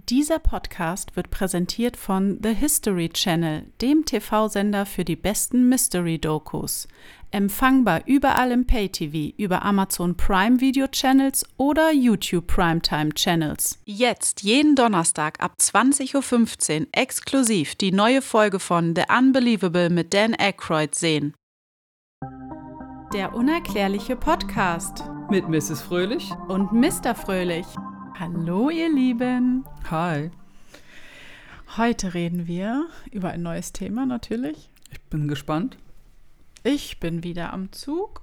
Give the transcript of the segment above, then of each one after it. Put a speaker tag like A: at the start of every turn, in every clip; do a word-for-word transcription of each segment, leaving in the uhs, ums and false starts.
A: Dieser Podcast wird präsentiert von The History Channel, dem T V-Sender für die besten Mystery-Dokus. Empfangbar überall im Pay-T V, über Amazon Prime Video Channels oder YouTube Primetime Channels. Jetzt jeden Donnerstag ab zwanzig Uhr fünfzehn exklusiv die neue Folge von The Unbelievable mit Dan Aykroyd sehen. Der unerklärliche Podcast
B: mit Misses Fröhlich
A: und Mister Fröhlich. Hallo ihr Lieben.
B: Hi.
A: Heute reden wir über ein neues Thema natürlich.
B: Ich bin gespannt.
A: Ich bin wieder am Zug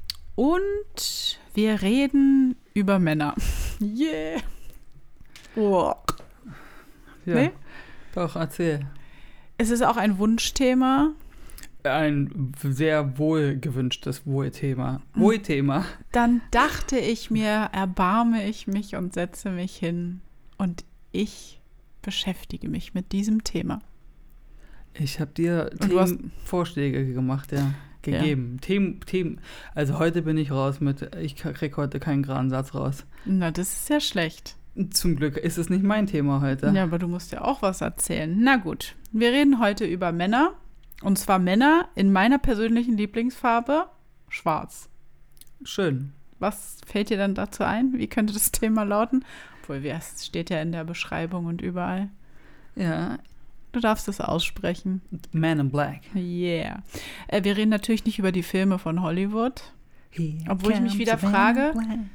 A: und wir reden über Männer. Yeah. Oh.
B: Ja,
A: nee?
B: Doch, erzähl.
A: Es ist auch ein Wunschthema.
B: Ein sehr wohlgewünschtes Wohlthema. Wohlthema.
A: Dann dachte ich mir, erbarme ich mich und setze mich hin und ich beschäftige mich mit diesem Thema.
B: Ich habe dir Themenvorschläge gemacht, ja, gegeben. Ja. Themen, Themen. Also heute bin ich raus mit, ich krieg heute keinen geraden Satz raus.
A: Na, das ist ja schlecht.
B: Zum Glück ist es nicht mein Thema heute.
A: Ja, aber du musst ja auch was erzählen. Na gut, wir reden heute über Männer. Und zwar Männer in meiner persönlichen Lieblingsfarbe, schwarz.
B: Schön.
A: Was fällt dir dann dazu ein? Wie könnte das Thema lauten? Obwohl, es steht ja in der Beschreibung und überall.
B: Ja.
A: Du darfst es aussprechen.
B: Man in Black.
A: Yeah. Äh, wir reden natürlich nicht über die Filme von Hollywood. Here obwohl ich mich wieder frage,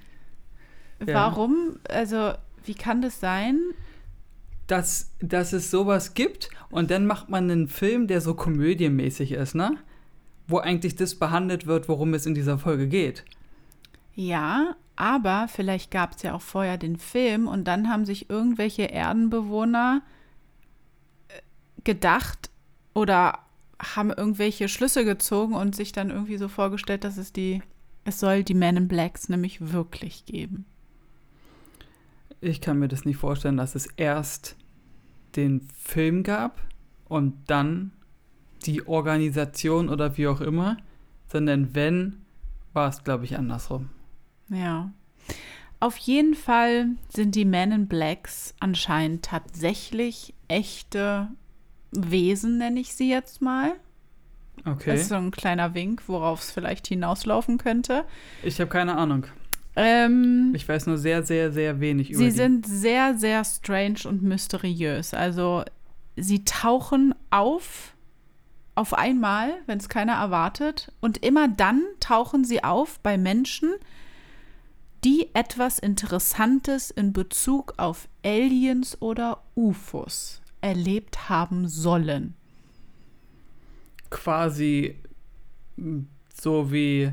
A: warum, also wie kann das sein?
B: Dass, dass es sowas gibt und dann macht man einen Film, der so komödienmäßig ist, ne? Wo eigentlich das behandelt wird, worum es in dieser Folge geht.
A: Ja, aber vielleicht gab es ja auch vorher den Film und dann haben sich irgendwelche Erdenbewohner gedacht oder haben irgendwelche Schlüsse gezogen und sich dann irgendwie so vorgestellt, dass es die, es soll die Men in Blacks nämlich wirklich geben.
B: Ich kann mir das nicht vorstellen, dass es erst den Film gab und dann die Organisation oder wie auch immer, sondern wenn, war es, glaube ich, andersrum.
A: Ja. Auf jeden Fall sind die Men in Blacks anscheinend tatsächlich echte Wesen, nenne ich sie jetzt mal.
B: Okay.
A: Das ist so ein kleiner Wink, worauf es vielleicht hinauslaufen könnte.
B: Ich habe keine Ahnung.
A: Ähm,
B: ich weiß nur sehr, sehr, sehr wenig über
A: sie
B: die.
A: Sie sind sehr, sehr strange und mysteriös. Also sie tauchen auf, auf einmal, wenn es keiner erwartet. Und immer dann tauchen sie auf bei Menschen, die etwas Interessantes in Bezug auf Aliens oder U F Os erlebt haben sollen.
B: Quasi so wie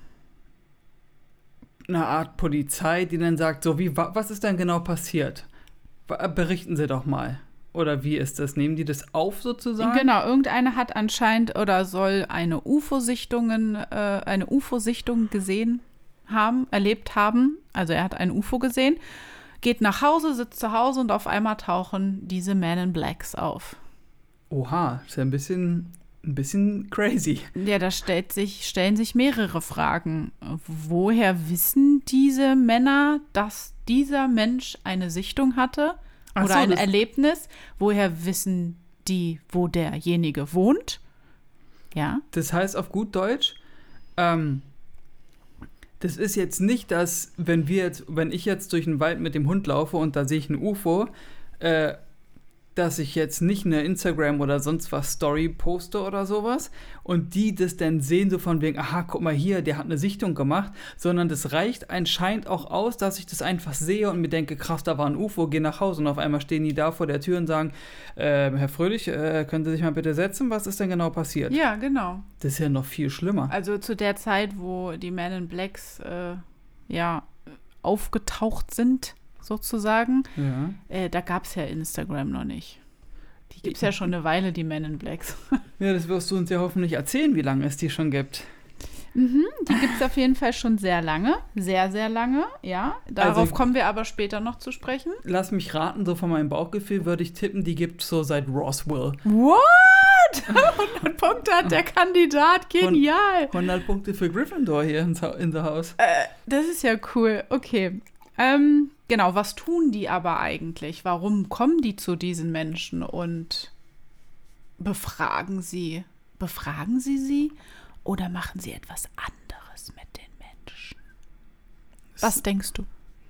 B: eine Art Polizei, die dann sagt, so wie, was ist denn genau passiert? Berichten Sie doch mal. Oder wie ist das? Nehmen die das auf sozusagen?
A: Genau, irgendeiner hat anscheinend oder soll eine U F O-Sichtungen, äh, eine U F O-Sichtung gesehen haben, erlebt haben. Also er hat ein U F O gesehen, geht nach Hause, sitzt zu Hause und auf einmal tauchen diese Men in Blacks auf.
B: Oha, ist ja ein bisschen... Ein bisschen crazy.
A: Ja, da stellt sich, stellen sich mehrere Fragen. Woher wissen diese Männer, dass dieser Mensch eine Sichtung hatte oder so, ein Erlebnis? Woher wissen die, wo derjenige wohnt? Ja.
B: Das heißt auf gut Deutsch, ähm, das ist jetzt nicht, dass, wenn wir jetzt, wenn ich jetzt durch den Wald mit dem Hund laufe und da sehe ich ein U F O, äh, dass ich jetzt nicht eine Instagram oder sonst was Story poste oder sowas und die das dann sehen, so von wegen, aha, guck mal hier, der hat eine Sichtung gemacht, sondern das reicht anscheinend auch aus, dass ich das einfach sehe und mir denke, krass, da war ein U F O, geh nach Hause und auf einmal stehen die da vor der Tür und sagen, äh, Herr Fröhlich, äh, können Sie sich mal bitte setzen, was ist denn genau passiert?
A: Ja, genau.
B: Das ist ja noch viel schlimmer.
A: Also zu der Zeit, wo die Men in Blacks äh, ja, aufgetaucht sind, sozusagen.
B: Ja.
A: Äh, da gab es ja Instagram noch nicht. Die gibt es ja schon eine Weile, die Men in Blacks.
B: Ja, das wirst du uns ja hoffentlich erzählen, wie lange es die schon gibt.
A: Mhm, die gibt es auf jeden Fall schon sehr lange. Sehr, sehr lange, ja. Darauf also, kommen wir aber später noch zu sprechen.
B: Lass mich raten, so von meinem Bauchgefühl würde ich tippen, die gibt es so seit Roswell.
A: What? hundert Punkte hat der Kandidat, genial.
B: hundert Punkte für Gryffindor hier in the House.
A: Äh, das ist ja cool, okay. Ähm, genau, was tun die aber eigentlich? Warum kommen die zu diesen Menschen und befragen sie? Befragen sie sie oder machen sie etwas anderes mit den Menschen? Was denkst du?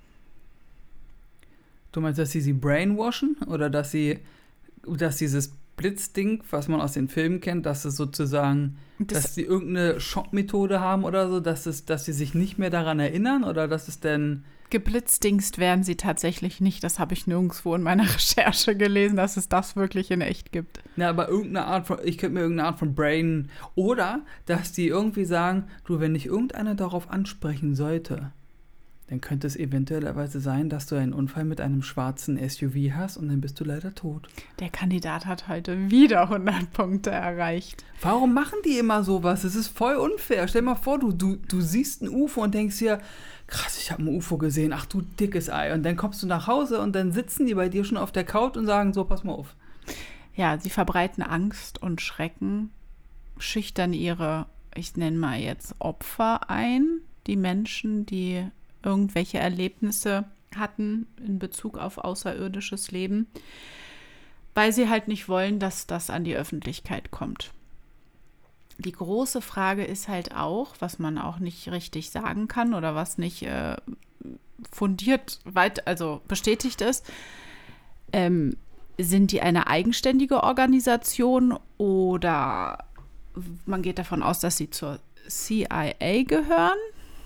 B: Du meinst, dass sie sie brainwashen oder dass sie, dass dieses Blitzding, was man aus den Filmen kennt, dass es sozusagen, das dass sie irgendeine Schockmethode haben oder so, dass es, dass sie sich nicht mehr daran erinnern oder dass es denn
A: geblitzdingst werden sie tatsächlich nicht. Das habe ich nirgendwo in meiner Recherche gelesen, dass es das wirklich in echt gibt.
B: Na, aber irgendeine Art von, ich könnte mir irgendeine Art von Brain, oder dass die irgendwie sagen, du, wenn dich irgendeiner darauf ansprechen sollte, dann könnte es eventuellerweise sein, dass du einen Unfall mit einem schwarzen S U V hast und dann bist du leider tot.
A: Der Kandidat hat heute wieder hundert Punkte erreicht.
B: Warum machen die immer sowas? Es ist voll unfair. Stell dir mal vor, du, du, du siehst ein U F O und denkst dir, krass, ich habe ein U F O gesehen, ach du dickes Ei. Und dann kommst du nach Hause und dann sitzen die bei dir schon auf der Couch und sagen, so, pass mal auf.
A: Ja, sie verbreiten Angst und Schrecken, schüchtern ihre, ich nenne mal jetzt Opfer ein, die Menschen, die irgendwelche Erlebnisse hatten in Bezug auf außerirdisches Leben, weil sie halt nicht wollen, dass das an die Öffentlichkeit kommt. Die große Frage ist halt auch, was man auch nicht richtig sagen kann oder was nicht äh, fundiert, weit, also bestätigt ist, ähm, sind die eine eigenständige Organisation oder man geht davon aus, dass sie zur C I A gehören?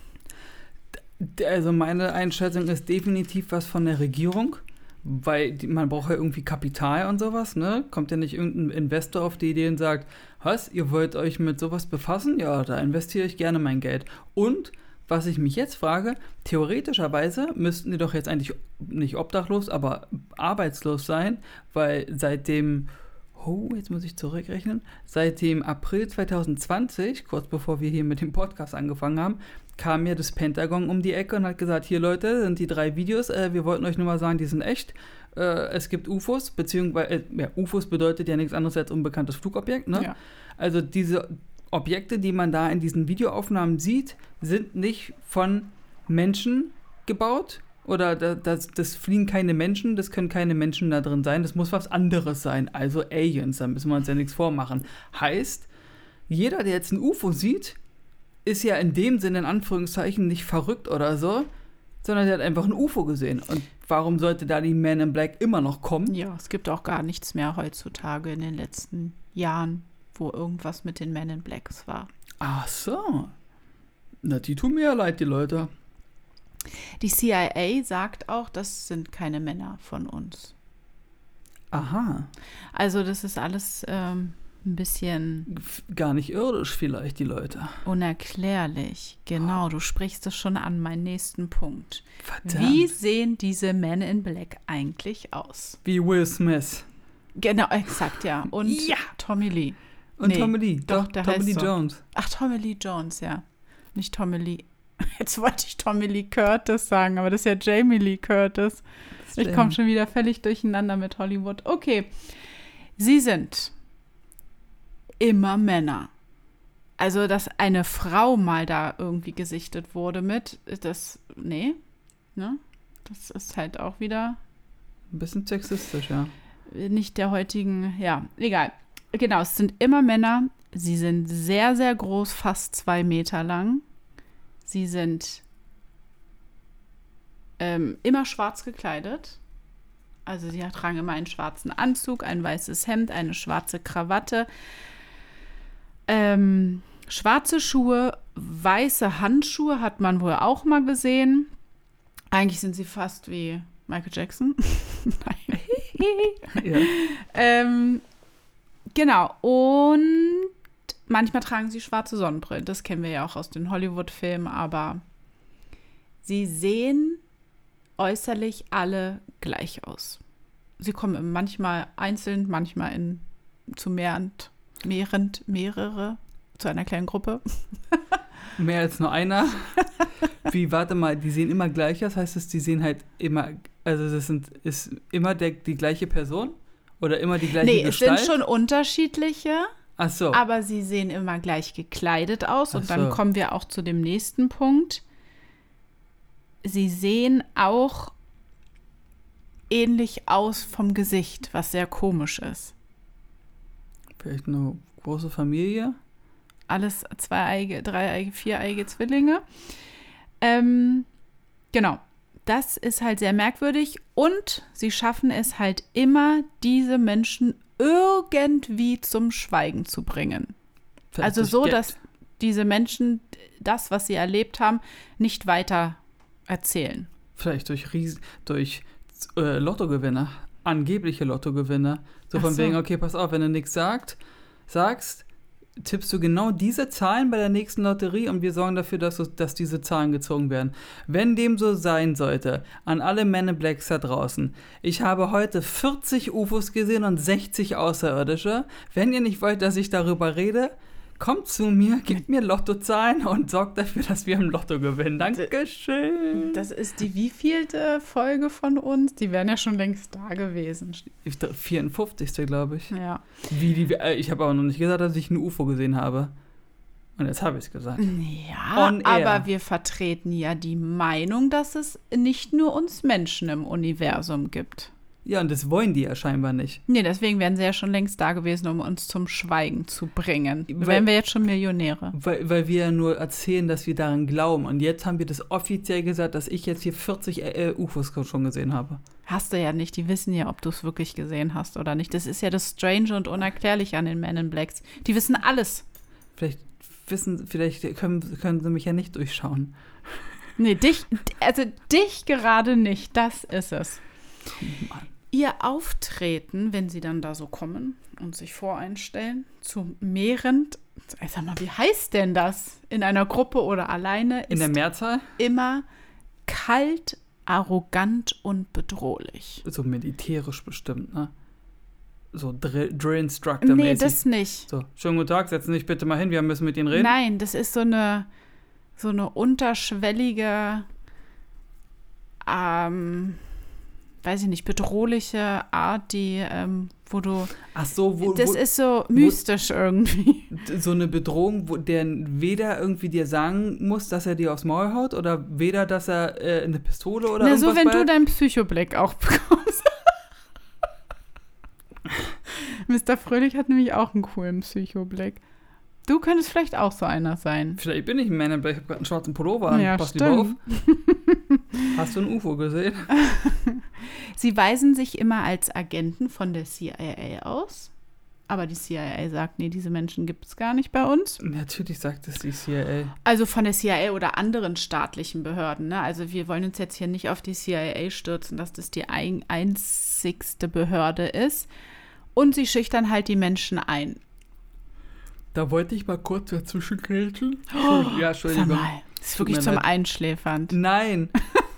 B: Also meine Einschätzung ist definitiv was von der Regierung, weil die, man braucht ja irgendwie Kapital und sowas, ne? Kommt ja nicht irgendein Investor auf die Idee und sagt, was, ihr wollt euch mit sowas befassen? Ja, da investiere ich gerne mein Geld. Und was ich mich jetzt frage, theoretischerweise müssten die doch jetzt eigentlich nicht obdachlos, aber arbeitslos sein, weil seit dem, oh, jetzt muss ich zurückrechnen, seit dem April zwanzig zwanzig, kurz bevor wir hier mit dem Podcast angefangen haben, kam ja das Pentagon um die Ecke und hat gesagt, hier Leute, sind die drei Videos, äh, wir wollten euch nur mal sagen, die sind echt. Äh, es gibt U F Os, beziehungsweise, äh, ja, U F Os bedeutet ja nichts anderes als unbekanntes Flugobjekt, ne? Ja. Also diese Objekte, die man da in diesen Videoaufnahmen sieht, sind nicht von Menschen gebaut oder da, das, das fliegen keine Menschen, das können keine Menschen da drin sein, das muss was anderes sein, also Aliens, da müssen wir uns ja nichts vormachen. Heißt, jeder, der jetzt ein U F O sieht, ist ja in dem Sinne in Anführungszeichen nicht verrückt oder so, sondern der hat einfach ein U F O gesehen. Und warum sollte da die Men in Black immer noch kommen?
A: Ja, es gibt auch gar nichts mehr heutzutage in den letzten Jahren, wo irgendwas mit den Men in Blacks war.
B: Ach so. Na, die tun mir ja leid, die Leute.
A: Die C I A sagt auch, das sind keine Männer von uns.
B: Aha.
A: Also das ist alles ähm, ein bisschen...
B: Gar nicht irdisch vielleicht, die Leute.
A: Unerklärlich. Genau, du sprichst es schon an, meinen nächsten Punkt.
B: Verdammt.
A: Wie sehen diese Men in Black eigentlich aus?
B: Wie Will Smith.
A: Genau, exakt, ja. Und
B: ja.
A: Tommy Lee.
B: Und nee, Tommy Lee.
A: Doch, der
B: Tommy
A: heißt
B: Lee
A: so.
B: Jones.
A: Ach, Tommy Lee Jones, ja. Nicht Tommy Lee. Jetzt wollte ich Tommy Lee Curtis sagen, aber das ist ja Jamie Lee Curtis. Ich komme schon wieder völlig durcheinander mit Hollywood. Okay. Sie sind immer Männer. Also, dass eine Frau mal da irgendwie gesichtet wurde mit, das, nee, ne? Das ist halt auch wieder
B: ein bisschen sexistisch, ja.
A: Nicht der heutigen, ja, egal. Genau, es sind immer Männer. Sie sind sehr, sehr groß, fast zwei Meter lang. Sie sind ähm, immer schwarz gekleidet. Also sie tragen immer einen schwarzen Anzug, ein weißes Hemd, eine schwarze Krawatte, ähm, schwarze Schuhe, weiße Handschuhe hat man wohl auch mal gesehen. Eigentlich sind sie fast wie Michael Jackson. Nein. Ja. ähm, genau. Und manchmal tragen sie schwarze Sonnenbrillen. Das kennen wir ja auch aus den Hollywood-Filmen. Aber sie sehen äußerlich alle gleich aus. Sie kommen manchmal einzeln, manchmal in, zu mehrend, mehrend, mehrere, zu einer kleinen Gruppe.
B: Mehr als nur einer. Wie, warte mal, die sehen immer gleich aus? Heißt das, die sehen halt immer, also das sind, ist immer der, die gleiche Person? Oder immer die gleiche
A: nee,
B: Gestalt?
A: Nee, es sind schon unterschiedliche.
B: Ach so.
A: Aber sie sehen immer gleich gekleidet aus. Und
B: Ach
A: dann
B: so.
A: kommen wir auch zu dem nächsten Punkt. Sie sehen auch ähnlich aus vom Gesicht, was sehr komisch ist.
B: Vielleicht eine große Familie?
A: Alles zweieige, dreieige, viereige Zwillinge. Ähm, genau. Das ist halt sehr merkwürdig und sie schaffen es halt immer, diese Menschen irgendwie zum Schweigen zu bringen.
B: Vielleicht
A: Also so,
B: Geld.
A: dass diese Menschen das, was sie erlebt haben, nicht weiter erzählen.
B: Vielleicht durch Ries- durch äh, Lottogewinner, angebliche Lottogewinner. So
A: Ach
B: von
A: so.
B: wegen, okay, pass auf, wenn du nichts sagt, sagst, tippst du genau diese Zahlen bei der nächsten Lotterie und wir sorgen dafür, dass, du, dass diese Zahlen gezogen werden. Wenn dem so sein sollte, an alle Men in Blacks da draußen, ich habe heute vierzig U F Os gesehen und sechzig Außerirdische. Wenn ihr nicht wollt, dass ich darüber rede, kommt zu mir, gebt mir Lottozahlen und sorgt dafür, dass wir im Lotto gewinnen. Dankeschön.
A: Das ist die wievielte Folge von uns? Die wären ja schon längst da gewesen.
B: vierundfünfzigste glaube ich.
A: Ja.
B: Wie die, äh, ich habe aber noch nicht gesagt, dass ich ein U F O gesehen habe. Und jetzt habe ich es gesagt.
A: Ja,
B: On air.
A: aber wir vertreten ja die Meinung, dass es nicht nur uns Menschen im Universum gibt.
B: Ja, und das wollen die ja scheinbar nicht.
A: Nee, deswegen wären sie ja schon längst da gewesen, um uns zum Schweigen zu bringen.
B: Weil-
A: Wären wir jetzt schon Millionäre.
B: Weil, weil wir ja nur erzählen, dass wir daran glauben. Und jetzt haben wir das offiziell gesagt, dass ich jetzt hier vierzig äh, U F Os schon gesehen habe.
A: Hast du ja nicht. Die wissen ja, ob du es wirklich gesehen hast oder nicht. Das ist ja das Strange und Unerklärliche an den Men in Blacks. Die wissen alles.
B: Vielleicht wissen, vielleicht können, können sie mich ja nicht durchschauen.
A: Nee, dich, also dich gerade nicht. Das ist es.
B: Oh Mann.
A: Ihr Auftreten, wenn sie dann da so kommen und sich voreinstellen, zu mehrend, ich sag mal, wie heißt denn das? In einer Gruppe oder alleine,
B: In der
A: ist
B: Mehrzahl?
A: immer kalt, arrogant und bedrohlich.
B: So militärisch bestimmt, ne? So Drill, Drill Instructor-mäßig.
A: Nee, das nicht.
B: So, schönen guten Tag, setzen Sie sich bitte mal hin, wir müssen mit Ihnen reden.
A: Nein, das ist so eine, so eine unterschwellige, ähm, weiß ich nicht, bedrohliche Art, die, ähm, wo du,
B: Ach so, wo,
A: das
B: wo,
A: ist so mystisch irgendwie.
B: so eine Bedrohung, wo der weder irgendwie dir sagen muss, dass er dir aufs Maul haut oder weder, dass er äh, eine Pistole oder
A: Na,
B: irgendwas
A: so, wenn
B: bei
A: du deinen Psychoblick auch bekommst. Mister Fröhlich hat nämlich auch einen coolen Psychoblick. Du könntest vielleicht auch so einer sein.
B: Vielleicht bin ich ein Man in Black, ich habe gerade einen schwarzen Pullover an.
A: Ja,
B: Pass lieber auf.
A: stimmt.
B: Hast du ein U F O gesehen?
A: Sie weisen sich immer als Agenten von der C I A aus. Aber die C I A sagt, nee, diese Menschen gibt es gar nicht bei uns.
B: Natürlich sagt es die C I A.
A: Also von der C I A oder anderen staatlichen Behörden. Ne? Also wir wollen uns jetzt hier nicht auf die C I A stürzen, dass das die ein einzigste Behörde ist. Und sie schüchtern halt die Menschen ein.
B: Da wollte ich mal kurz dazwischen grätschen.
A: Oh,
B: Ja, Entschuldigung.
A: Sag mal, das ist
B: Tut
A: wirklich
B: mir
A: zum
B: leid.
A: Einschläfern.
B: Nein.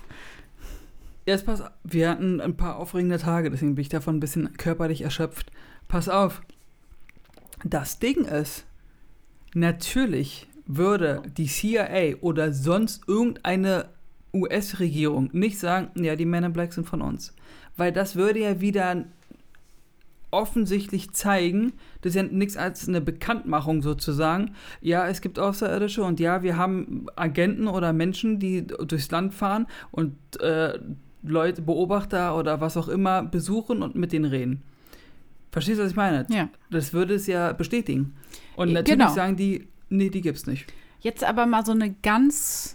B: Jetzt pass auf. Wir hatten ein paar aufregende Tage, deswegen bin ich davon ein bisschen körperlich erschöpft. Pass auf. Das Ding ist, natürlich würde die C I A oder sonst irgendeine U S-Regierung nicht sagen, ja, die Men in Black sind von uns. Weil das würde ja wieder offensichtlich zeigen, das ist ja nichts als eine Bekanntmachung sozusagen. Ja, es gibt Außerirdische und ja, wir haben Agenten oder Menschen, die durchs Land fahren und äh, Leute, Beobachter oder was auch immer besuchen und mit denen reden. Verstehst du, was ich meine?
A: Ja.
B: Das würde es ja bestätigen. Und
A: Ja,
B: natürlich
A: genau.
B: sagen die, nee, die gibt's nicht.
A: Jetzt aber mal so eine ganz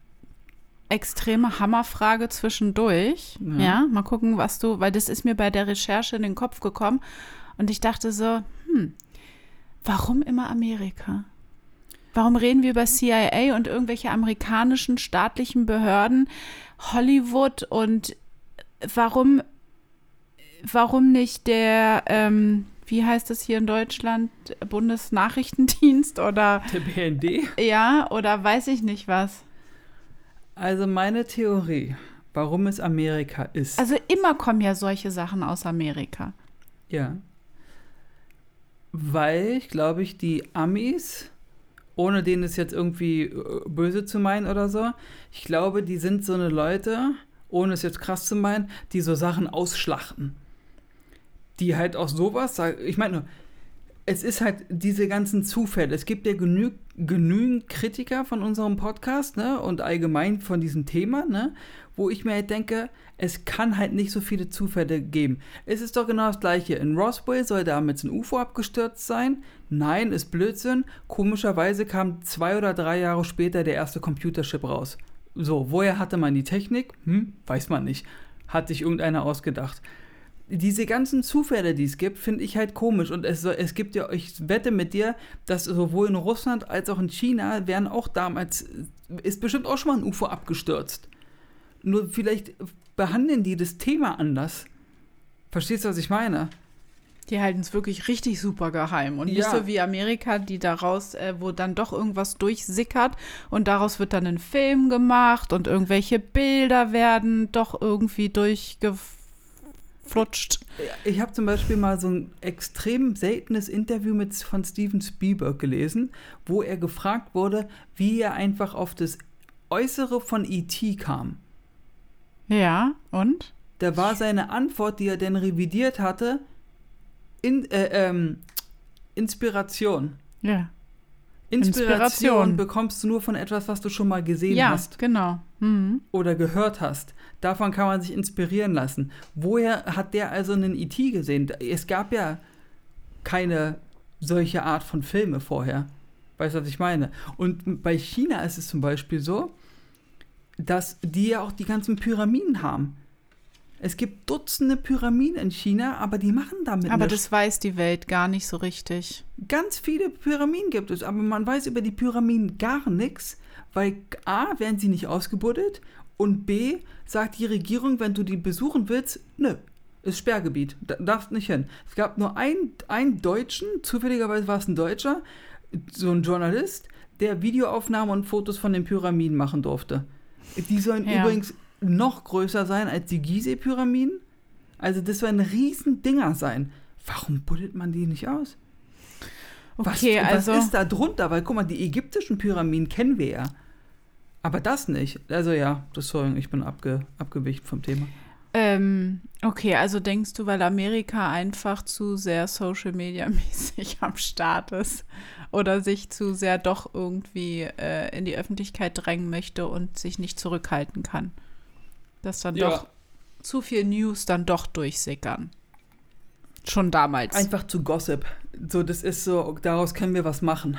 A: extreme Hammerfrage zwischendurch.
B: Ja.
A: Ja. Mal gucken, was du, weil das ist mir bei der Recherche in den Kopf gekommen und ich dachte so, hm, warum immer Amerika? Warum reden wir über C I A und irgendwelche amerikanischen staatlichen Behörden, Hollywood und warum, warum nicht der, ähm, wie heißt das hier in Deutschland, Bundesnachrichtendienst oder
B: Der B N D?
A: ja, oder weiß ich nicht was.
B: Also meine Theorie, warum es Amerika ist.
A: Also immer kommen ja solche Sachen aus Amerika.
B: Ja. Weil, glaube ich, die Amis, ohne denen es jetzt irgendwie äh, böse zu meinen oder so, ich glaube, die sind so eine Leute, ohne es jetzt krass zu meinen, die so Sachen ausschlachten. Die halt auch sowas sagen. Ich meine nur, es ist halt diese ganzen Zufälle. Es gibt ja genü genügend Kritiker von unserem Podcast, ne, und allgemein von diesem Thema, ne, wo ich mir halt denke, es kann halt nicht so viele Zufälle geben. Es ist doch genau das Gleiche. In Roswell soll damals ein U F O abgestürzt sein. Nein, ist Blödsinn. Komischerweise kam zwei oder drei Jahre später der erste Computerchip raus. So, woher hatte man die Technik? Hm, weiß man nicht. Hat sich irgendeiner ausgedacht. Diese ganzen Zufälle, die es gibt, finde ich halt komisch. Und es, es gibt ja, ich wette mit dir, dass sowohl in Russland als auch in China werden auch damals, ist bestimmt auch schon mal ein U F O abgestürzt. Nur vielleicht behandeln die das Thema anders. Verstehst du, was ich meine?
A: Die halten es wirklich richtig super geheim. Und nicht
B: Ja.
A: so wie Amerika, die daraus, äh, wo dann doch irgendwas durchsickert und daraus wird dann ein Film gemacht und irgendwelche Bilder werden doch irgendwie durchgeflutscht.
B: Ich habe zum Beispiel mal so ein extrem seltenes Interview mit, von Steven Spielberg gelesen, wo er gefragt wurde, wie er einfach auf das Äußere von E T kam.
A: Ja, und?
B: Da war seine Antwort, die er dann revidiert hatte, in, äh, ähm, Inspiration.
A: Ja.
B: Inspiration,
A: Inspiration.
B: bekommst du nur von etwas, was du schon mal gesehen
A: Ja,
B: hast
A: genau. Mhm.
B: oder gehört hast. Davon kann man sich inspirieren lassen. Woher hat der also einen E T gesehen? Es gab ja keine solche Art von Filme vorher. Weißt du, was ich meine? Und bei China ist es zum Beispiel so, dass die ja auch die ganzen Pyramiden haben. Es gibt Dutzende Pyramiden in China, aber die machen damit
A: Aber
B: nichts.
A: das weiß die Welt gar nicht so richtig.
B: Ganz viele Pyramiden gibt es, aber man weiß über die Pyramiden gar nichts, weil A, werden sie nicht ausgebuddelt und B, sagt die Regierung, wenn du die besuchen willst, nö, ist Sperrgebiet, da, darfst nicht hin. Es gab nur einen, einen Deutschen, zufälligerweise war es ein Deutscher, so ein Journalist, der Videoaufnahmen und Fotos von den Pyramiden machen durfte. Die sollen
A: Ja.
B: übrigens noch größer sein als die Gizeh-Pyramiden. Also das sollen riesen Dinger sein. Warum buddelt man die nicht aus?
A: Okay,
B: was,
A: also.
B: Was ist da drunter? Weil, guck mal, die ägyptischen Pyramiden kennen wir ja. Aber das nicht. Also ja, das sorry, ich bin abge, abgewichen vom Thema.
A: Ähm, okay, also denkst du, weil Amerika einfach zu sehr Social-Media-mäßig am Start ist oder sich zu sehr doch irgendwie äh, in die Öffentlichkeit drängen möchte und sich nicht zurückhalten kann? Dass dann
B: Ja.
A: doch zu viel News dann doch durchsickern. Schon damals.
B: Einfach zu Gossip. So, das ist so, daraus können wir was machen.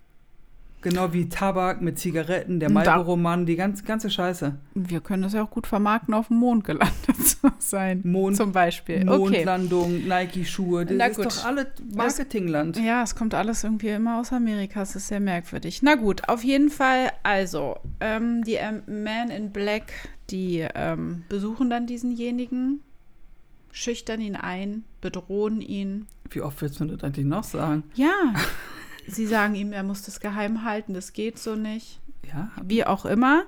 B: Genau wie Tabak mit Zigaretten, der
A: Da-
B: Marlboro-Mann, die ganz, ganze Scheiße.
A: Wir können das ja auch gut vermarkten, auf dem Mond gelandet zu sein.
B: Mond-
A: zum Beispiel. Okay.
B: Mondlandung, Nike-Schuhe, das
A: Na
B: ist
A: gut.
B: doch alles Marketingland.
A: Ja, es kommt alles irgendwie immer aus Amerika. Es ist sehr merkwürdig. Na gut, auf jeden Fall. Also, ähm, die ähm, Men in Black, die ähm, besuchen dann diesenjenigen, schüchtern ihn ein, bedrohen ihn.
B: Wie oft willst du das eigentlich noch sagen?
A: Ja, sie sagen ihm, er muss das geheim halten, das geht so nicht.
B: Ja,
A: Wie auch immer.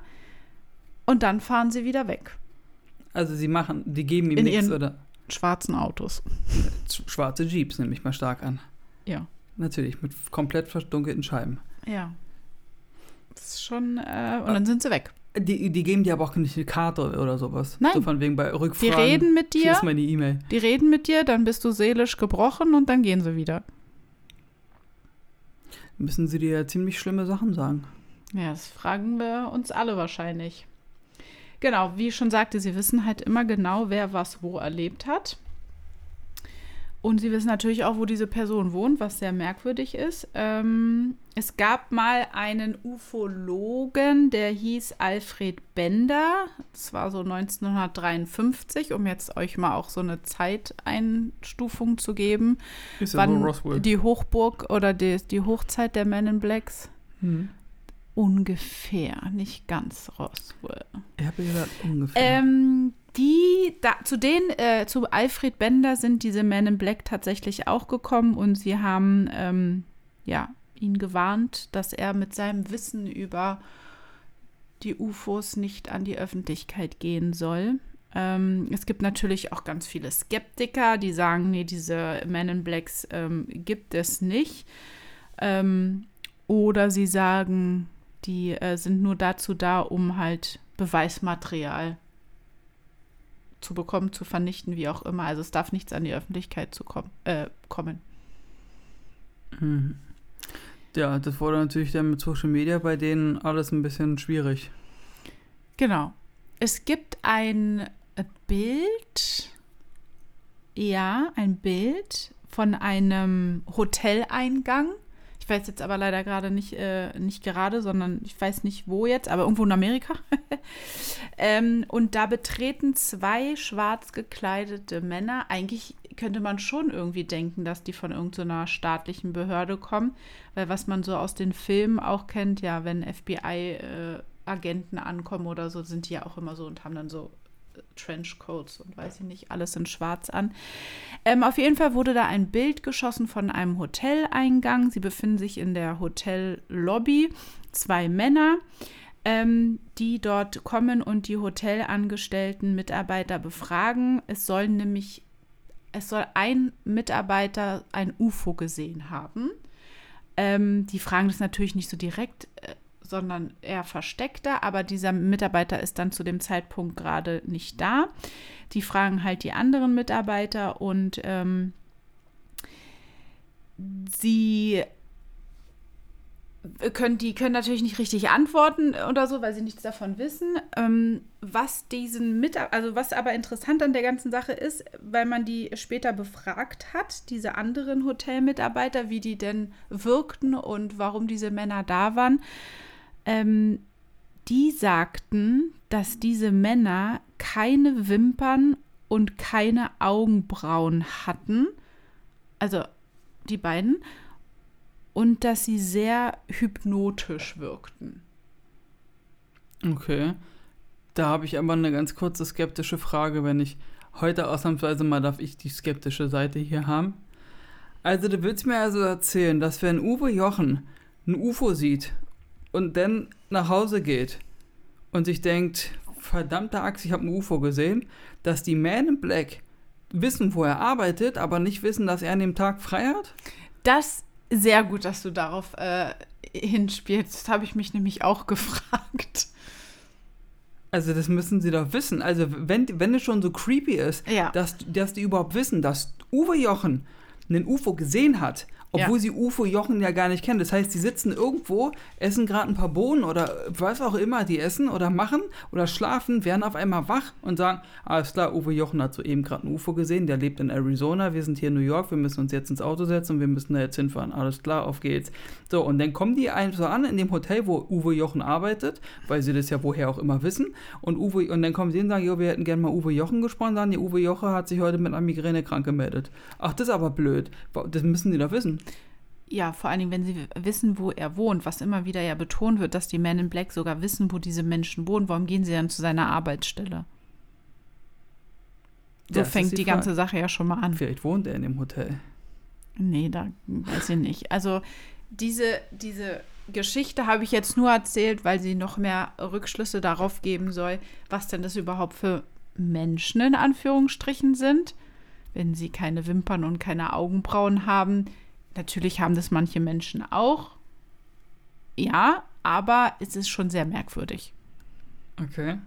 A: Und dann fahren sie wieder weg.
B: also sie machen, die geben ihm
A: In
B: nichts
A: ihren-
B: oder
A: Schwarzen Autos.
B: sch- schwarze Jeeps, nehme ich mal stark an.
A: Ja.
B: Natürlich, mit komplett verdunkelten Scheiben.
A: Ja. Das ist schon, äh, und dann sind sie weg.
B: Die, die geben dir aber auch nicht eine Karte oder sowas.
A: Nein.
B: So von wegen bei
A: Die
B: Rückfragen.
A: reden mit
B: Hier
A: dir,
B: ist meine E-Mail.
A: die reden mit dir, dann bist du seelisch gebrochen und dann gehen sie wieder.
B: Müssen sie dir ja ziemlich schlimme Sachen sagen.
A: Ja, das fragen wir uns alle wahrscheinlich. Genau, wie ich schon sagte, sie wissen halt immer genau, wer was wo erlebt hat. Und sie wissen natürlich auch, wo diese Person wohnt, was sehr merkwürdig ist. Ähm, es gab mal einen Ufologen, der hieß Alfred Bender. Das war so neunzehnhundertdreiundfünfzig, um jetzt euch mal auch so eine Zeiteinstufung zu geben.
B: Ist ja
A: Wann
B: wohl Roswell.
A: die Hochburg oder die, die Hochzeit der Men in Blacks?
B: Hm.
A: Ungefähr, nicht ganz Roswell.
B: Ich habe gesagt, ungefähr.
A: Ähm, die, da, zu denen, äh, zu Alfred Bender sind diese Men in Black tatsächlich auch gekommen und sie haben, ähm, ja, ihn gewarnt, dass er mit seinem Wissen über die U F Os nicht an die Öffentlichkeit gehen soll. Ähm, es gibt natürlich auch ganz viele Skeptiker, die sagen, nee, diese Men in Blacks ähm, gibt es nicht. Ähm, oder sie sagen, die äh, sind nur dazu da, um halt Beweismaterial zu bekommen, zu vernichten, wie auch immer. Also es darf nichts an die Öffentlichkeit zu kom äh, kommen.
B: Mhm. Ja, das wurde natürlich dann mit Social Media bei denen alles ein bisschen schwierig.
A: Genau. Es gibt ein Bild, ja, ein Bild von einem Hoteleingang. Ich weiß jetzt aber leider gerade nicht, äh, nicht gerade, sondern ich weiß nicht wo jetzt, aber irgendwo in Amerika. ähm, und da betreten zwei schwarz gekleidete Männer. Eigentlich könnte man schon irgendwie denken, dass die von irgendeiner staatlichen Behörde kommen, weil was man so aus den Filmen auch kennt, ja, wenn F B I-Agenten äh, ankommen oder so, sind die ja auch immer so und haben dann so Trenchcoats und weiß ich nicht, alles in schwarz an. Ähm, auf jeden Fall wurde da ein Bild geschossen von einem Hoteleingang. Sie befinden sich in der Hotellobby. Zwei Männer, ähm, die dort kommen und die hotelangestellten Mitarbeiter befragen. Es soll nämlich, es soll ein Mitarbeiter ein U F O gesehen haben. Ähm, die fragen das natürlich nicht so direkt, äh, sondern eher versteckter, aber dieser Mitarbeiter ist dann zu dem Zeitpunkt gerade nicht da. Die fragen halt die anderen Mitarbeiter und ähm, sie können, die können natürlich nicht richtig antworten oder so, weil sie nichts davon wissen. Ähm, was diesen Mitarbeiter, also was aber interessant an der ganzen Sache ist, weil man die später befragt hat, diese anderen Hotelmitarbeiter, wie die denn wirkten und warum diese Männer da waren. Ähm, die sagten, dass diese Männer keine Wimpern und keine Augenbrauen hatten, also die beiden, und dass sie sehr hypnotisch wirkten.
B: Okay, da habe ich aber eine ganz kurze skeptische Frage, wenn ich heute ausnahmsweise mal darf ich die skeptische Seite hier haben. Also du willst mir also erzählen, dass wenn Uwe Jochen ein U F O sieht und dann nach Hause geht und sich denkt, verdammte Axt, ich habe ein U F O gesehen, dass die Men in Black wissen, wo er arbeitet, aber nicht wissen, dass er an dem Tag frei hat?
A: Das ist sehr gut, dass du darauf äh, hinspielst. Das habe ich mich nämlich auch gefragt.
B: Also das müssen sie doch wissen. Also wenn, wenn es schon so creepy ist,
A: Ja.
B: dass, dass die überhaupt wissen, dass Uwe Jochen einen U F O gesehen hat, obwohl ja. sie Ufo Jochen ja gar nicht kennen. Das heißt, die sitzen irgendwo, essen gerade ein paar Bohnen oder was auch immer die essen oder machen oder schlafen, werden auf einmal wach und sagen, alles klar, Uwe Jochen hat soeben gerade ein U F O gesehen, der lebt in Arizona, wir sind hier in New York, wir müssen uns jetzt ins Auto setzen und wir müssen da jetzt hinfahren. Alles klar, auf geht's. So, und dann kommen die einfach an in dem Hotel, wo Uwe Jochen arbeitet, weil sie das ja woher auch immer wissen. Und, Uwe, und dann kommen sie hin und sagen, jo, wir hätten gerne mal Uwe Jochen gesprochen. Sagen, die Uwe Jochen hat sich heute mit einer Migräne krank gemeldet. Ach, das ist aber blöd. Das müssen die doch wissen.
A: Ja, vor allen Dingen, wenn sie wissen, wo er wohnt, was immer wieder ja betont wird, dass die Men in Black sogar wissen, wo diese Menschen wohnen. Warum gehen sie dann zu seiner Arbeitsstelle? So
B: Das
A: fängt
B: die
A: die
B: Frage.
A: ganze Sache ja schon mal an.
B: Vielleicht wohnt er in dem Hotel.
A: Nee, da weiß ich nicht. Also diese, diese Geschichte habe ich jetzt nur erzählt, weil sie noch mehr Rückschlüsse darauf geben soll, was denn das überhaupt für Menschen in Anführungsstrichen sind, wenn sie keine Wimpern und keine Augenbrauen haben. Natürlich haben das manche Menschen auch. Ja, aber es ist schon sehr merkwürdig.
B: Okay.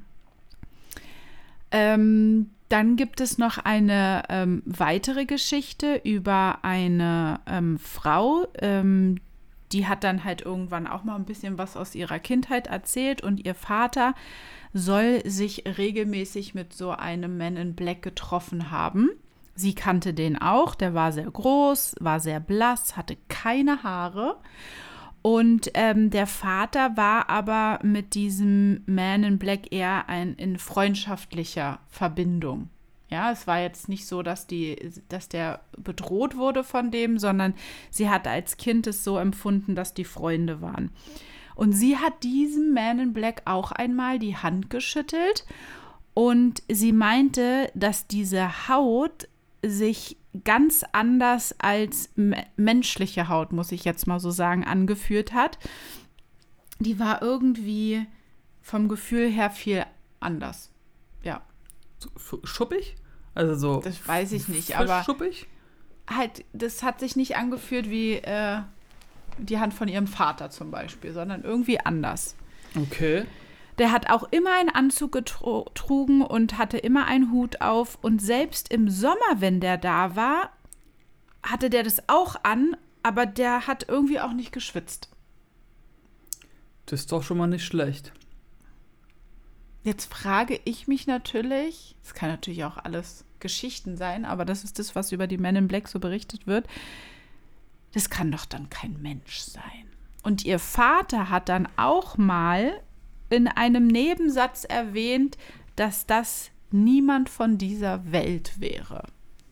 A: Ähm, dann gibt es noch eine ähm, weitere Geschichte über eine ähm, Frau, ähm, die hat dann halt irgendwann auch mal ein bisschen was aus ihrer Kindheit erzählt und ihr Vater soll sich regelmäßig mit so einem Man in Black getroffen haben. Sie kannte den auch, der war sehr groß, war sehr blass, hatte keine Haare. Und ähm, der Vater war aber mit diesem Man in Black eher ein, in freundschaftlicher Verbindung. Ja, es war jetzt nicht so, dass, die, dass der bedroht wurde von dem, sondern sie hat als Kind es so empfunden, dass die Freunde waren. Und sie hat diesem Man in Black auch einmal die Hand geschüttelt und sie meinte, dass diese Haut sich ganz anders als me- menschliche Haut, muss ich jetzt mal so sagen, angefühlt hat. Die war irgendwie vom Gefühl her viel anders. Ja.
B: So, schuppig? Also so.
A: Das weiß ich nicht, aber
B: schuppig?
A: halt, das hat sich nicht angefühlt wie äh, die Hand von ihrem Vater zum Beispiel, sondern irgendwie anders.
B: Okay.
A: Der hat auch immer einen Anzug getrunken und hatte immer einen Hut auf. Und selbst im Sommer, wenn der da war, hatte der das auch an. aber der hat irgendwie auch nicht geschwitzt.
B: Das ist doch schon mal nicht schlecht.
A: Jetzt frage ich mich natürlich, es kann natürlich auch alles Geschichten sein, aber das ist das, was über die Men in Black so berichtet wird. Das kann doch dann kein Mensch sein. Und ihr Vater hat dann auch mal in einem Nebensatz erwähnt, dass das niemand von dieser Welt wäre.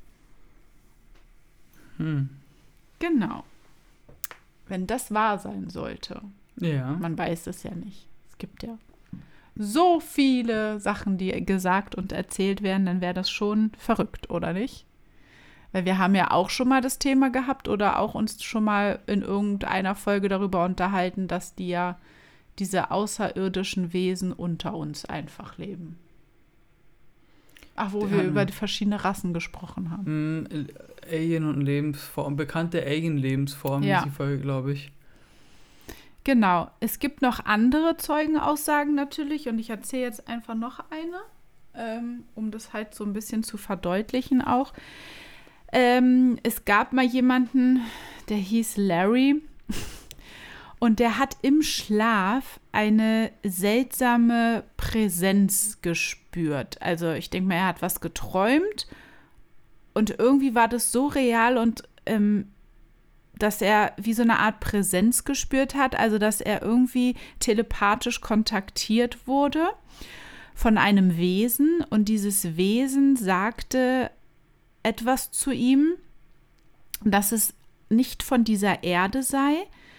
B: Hm.
A: Genau. Wenn das wahr sein sollte.
B: Ja.
A: Man weiß es ja nicht. Es gibt ja so viele Sachen, die gesagt und erzählt werden, dann wäre das schon verrückt, oder nicht? Weil wir haben ja auch schon mal das Thema gehabt oder auch uns schon mal in irgendeiner Folge darüber unterhalten, dass die ja diese außerirdischen Wesen unter uns einfach leben. Ach, wo
B: Die
A: wir
B: hatten-
A: über die verschiedenen Rassen gesprochen haben.
B: Hm, Alien und Lebensform, bekannte Alien-Lebensform,
A: Ja.
B: ist die Folge, glaube ich.
A: Genau. Es gibt noch andere Zeugenaussagen natürlich und ich erzähle jetzt einfach noch eine, ähm, um das halt so ein bisschen zu verdeutlichen auch. Ähm, es gab mal jemanden, der hieß Larry und der hat im Schlaf eine seltsame Präsenz gespürt. Also ich denke mal, er hat was geträumt und irgendwie war das so real und ähm, dass er wie so eine Art Präsenz gespürt hat, also dass er irgendwie telepathisch kontaktiert wurde von einem Wesen und dieses Wesen sagte etwas zu ihm, dass es nicht von dieser Erde sei,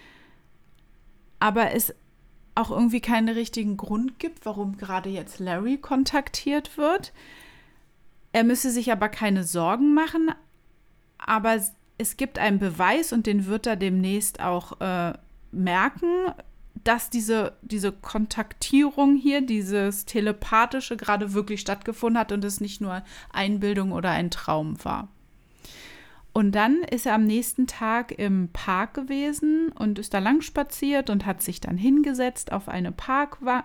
A: aber es auch irgendwie keinen richtigen Grund gibt, warum gerade jetzt Larry kontaktiert wird. Er müsse sich aber keine Sorgen machen, aber es gibt einen Beweis und den wird er demnächst auch äh, merken, dass diese, diese Kontaktierung hier, dieses Telepathische gerade wirklich stattgefunden hat und es nicht nur Einbildung oder ein Traum war. Und dann ist er am nächsten Tag im Park gewesen und ist da lang spaziert und hat sich dann hingesetzt auf eine Parkbank.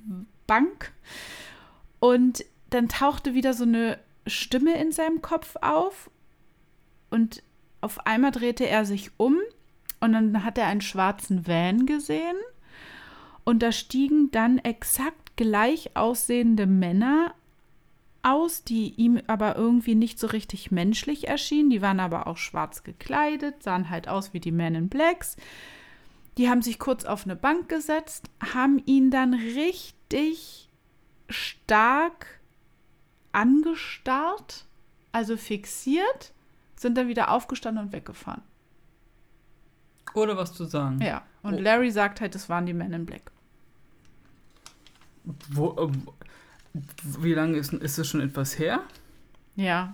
A: Und dann tauchte wieder so eine Stimme in seinem Kopf auf und auf einmal drehte er sich um und dann hat er einen schwarzen Van gesehen und da stiegen dann exakt gleich aussehende Männer aus, die ihm aber irgendwie nicht so richtig menschlich erschienen. Die waren aber auch schwarz gekleidet, sahen halt aus wie die Men in Blacks. Die haben sich kurz auf eine Bank gesetzt, haben ihn dann richtig stark angestarrt, also fixiert, sind dann wieder aufgestanden und weggefahren.
B: Oder was zu sagen.
A: Ja, und
B: Oh.
A: Larry sagt halt, das waren die Men in Black.
B: Wo, äh, wie lange ist, ist es schon etwas her?
A: Ja,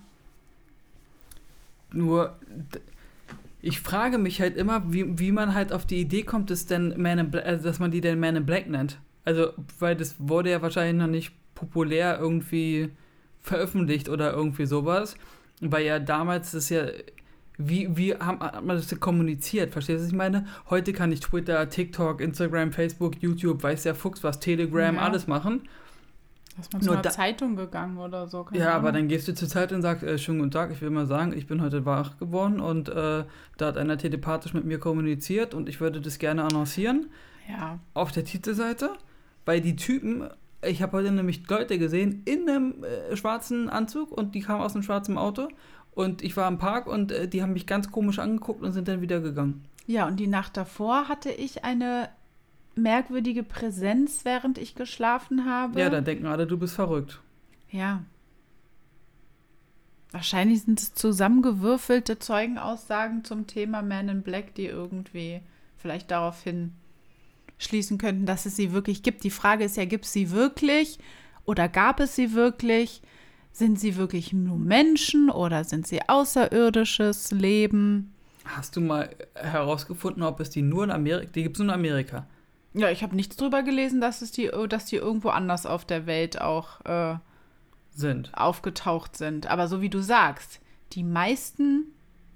B: Nur, d- ich frage mich halt immer, wie, wie man halt auf die Idee kommt, dass, denn Man in Bla- also, dass man die denn Man in Black nennt. Also, weil das wurde ja wahrscheinlich noch nicht populär irgendwie veröffentlicht oder irgendwie sowas. Weil ja damals das ja, wie, wie haben, hat man das kommuniziert? Verstehst du, was ich meine? Heute kann ich Twitter, TikTok, Instagram, Facebook, YouTube, weiß der Fuchs was, Telegram,
A: Ja.
B: alles machen.
A: ist man
B: Nur
A: zu einer
B: da-
A: Zeitung gegangen oder so. keine
B: Ja, aber
A: Ahnung.
B: dann gehst du zur Zeit und sagst, äh, schönen guten Tag, ich will mal sagen, ich bin heute wach geworden und äh, da hat einer telepathisch mit mir kommuniziert und ich würde das gerne annoncieren
A: Ja,
B: auf der Titelseite, weil die Typen, ich habe heute nämlich Leute gesehen in einem äh, schwarzen Anzug und die kamen aus einem schwarzen Auto und ich war im Park und äh, die haben mich ganz komisch angeguckt und sind dann wieder gegangen.
A: ja, und die Nacht davor hatte ich eine merkwürdige Präsenz, während ich geschlafen habe.
B: Ja, dann denken alle, du bist verrückt.
A: Ja. Wahrscheinlich sind es zusammengewürfelte Zeugenaussagen zum Thema Man in Black, die irgendwie vielleicht darauf hin schließen könnten, dass es sie wirklich gibt. Die Frage ist ja, gibt es sie wirklich oder gab es sie wirklich? Sind sie wirklich nur Menschen oder sind sie außerirdisches Leben?
B: Hast du mal herausgefunden, ob es die nur in Amerika, die gibt es nur in Amerika?
A: Ja, ich habe nichts drüber gelesen, dass es die, dass die irgendwo anders auf der Welt auch äh,
B: Sind.
A: aufgetaucht sind. Aber so wie du sagst, die meisten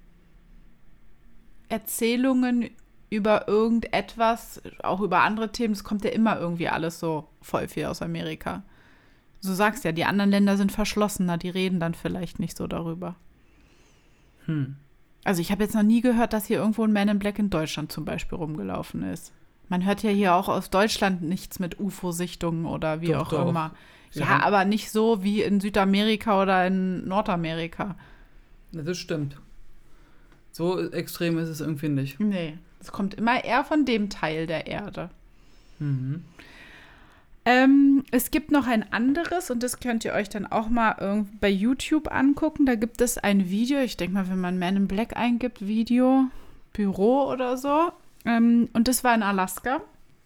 A: Erzählungen über irgendetwas, auch über andere Themen, es kommt ja immer irgendwie alles so voll viel aus Amerika. Du sagst ja, die anderen Länder sind verschlossener, die reden dann vielleicht nicht so darüber.
B: Hm.
A: Also ich habe jetzt noch nie gehört, dass hier irgendwo ein Man in Black in Deutschland zum Beispiel rumgelaufen ist. Man hört ja hier auch aus Deutschland nichts mit U F O-Sichtungen oder wie
B: Doch,
A: auch
B: doch.
A: immer.
B: Wir
A: Ja,
B: haben-
A: aber nicht so wie in Südamerika oder in Nordamerika.
B: Ja, das stimmt. So extrem ist es irgendwie nicht.
A: Nee, es kommt immer eher von dem Teil der Erde.
B: Mhm.
A: Ähm, es gibt noch ein anderes und das könnt ihr euch dann auch mal irgend- bei YouTube angucken. Da gibt es ein Video, ich denke mal, wenn man Man in Black eingibt, Video, Büro oder so. Ähm, und das war in Alaska.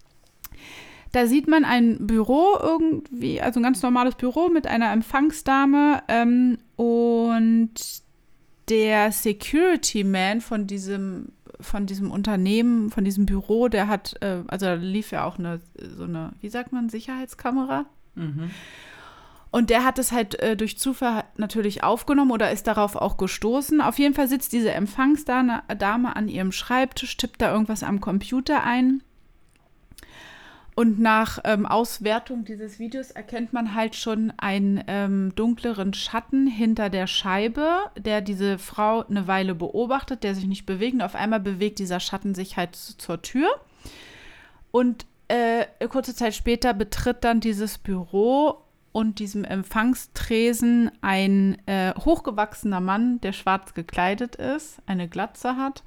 A: Da sieht man ein Büro irgendwie, also ein ganz normales Büro mit einer Empfangsdame ähm, und der Security Man von diesem, von diesem Unternehmen, von diesem Büro, der hat, äh, also da lief ja auch eine, so eine, wie sagt man, Sicherheitskamera.
B: Mhm.
A: Und der hat es halt äh, durch Zufall natürlich aufgenommen oder ist darauf auch gestoßen. Auf jeden Fall sitzt diese Empfangsdame Dame an ihrem Schreibtisch, tippt da irgendwas am Computer ein. Und nach ähm, Auswertung dieses Videos erkennt man halt schon einen ähm, dunkleren Schatten hinter der Scheibe, der diese Frau eine Weile beobachtet, der sich nicht bewegt. Und auf einmal bewegt dieser Schatten sich halt zur Tür. Und äh, kurze Zeit später betritt dann dieses Büro und diesem Empfangstresen ein äh, hochgewachsener Mann, der schwarz gekleidet ist, eine Glatze hat.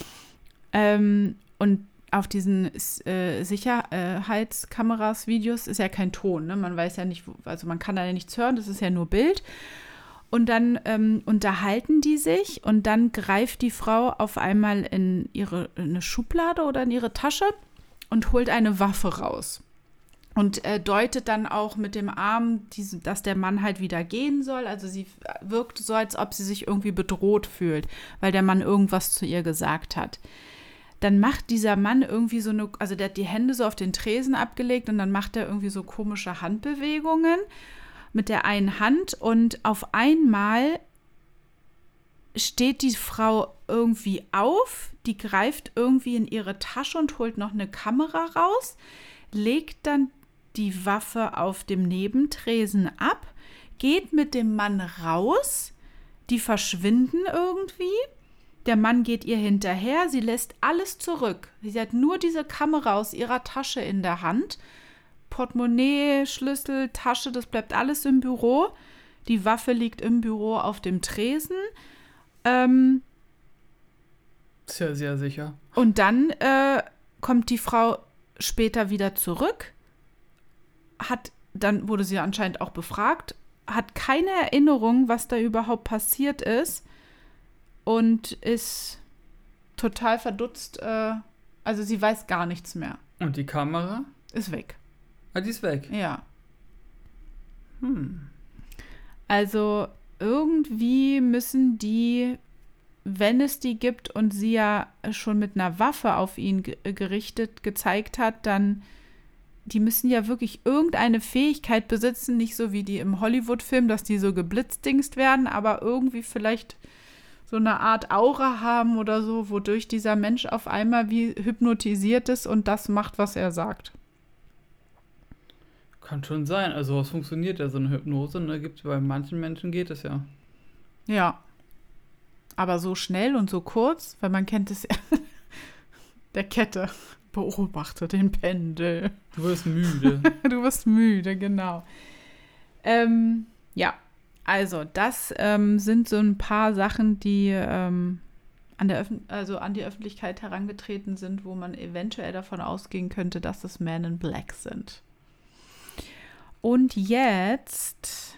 A: Ähm, und auf diesen äh, Sicherheitskameras, Videos ist ja kein Ton, ne? Man weiß ja nicht, also man kann da ja nichts hören, das ist ja nur Bild. Und dann ähm, unterhalten die sich und dann greift die Frau auf einmal in ihre in eine Schublade oder in ihre Tasche und holt eine Waffe raus. Und äh, deutet dann auch mit dem Arm, diese, dass der Mann halt wieder gehen soll. Also sie wirkt so, als ob sie sich irgendwie bedroht fühlt, weil der Mann irgendwas zu ihr gesagt hat. Dann macht dieser Mann irgendwie so eine, also der hat die Hände so auf den Tresen abgelegt und dann macht er irgendwie so komische Handbewegungen mit der einen Hand und auf einmal steht die Frau irgendwie auf, die greift irgendwie in ihre Tasche und holt noch eine Kamera raus, legt dann die Waffe auf dem Nebentresen ab, geht mit dem Mann raus, die verschwinden irgendwie. Der Mann geht ihr hinterher, sie lässt alles zurück. Sie hat nur diese Kamera aus ihrer Tasche in der Hand. Portemonnaie, Schlüssel, Tasche, das bleibt alles im Büro. Die Waffe liegt im Büro auf dem Tresen. Ähm,
B: Sehr, sehr sicher.
A: und dann äh, kommt die Frau später wieder zurück. Hat, dann wurde sie anscheinend auch befragt, hat keine Erinnerung, was da überhaupt passiert ist. Und ist total verdutzt, äh, also sie weiß gar nichts mehr.
B: Und die Kamera?
A: Ist weg.
B: Ah, die ist weg.
A: Ja.
B: Hm.
A: Also irgendwie müssen die, wenn es die gibt und sie ja schon mit einer Waffe auf ihn ge- gerichtet gezeigt hat, dann, die müssen ja wirklich irgendeine Fähigkeit besitzen, nicht so wie die im Hollywood-Film, dass die so geblitzdingst werden, aber irgendwie vielleicht so eine Art Aura haben oder so, wodurch dieser Mensch auf einmal wie hypnotisiert ist und das macht, was er sagt.
B: Kann schon sein. Also was funktioniert ja so eine Hypnose? Ne? Gibt's, bei manchen Menschen geht es ja.
A: Ja. Aber so schnell und so kurz, weil man kennt es ja. Der Kette. Beobachte den Pendel.
B: Du wirst müde.
A: Du wirst müde, genau. Ähm, ja. Also, das ähm, sind so ein paar Sachen, die ähm, an, der Öffn- also an die Öffentlichkeit herangetreten sind, wo man eventuell davon ausgehen könnte, dass es Men in Black sind. Und jetzt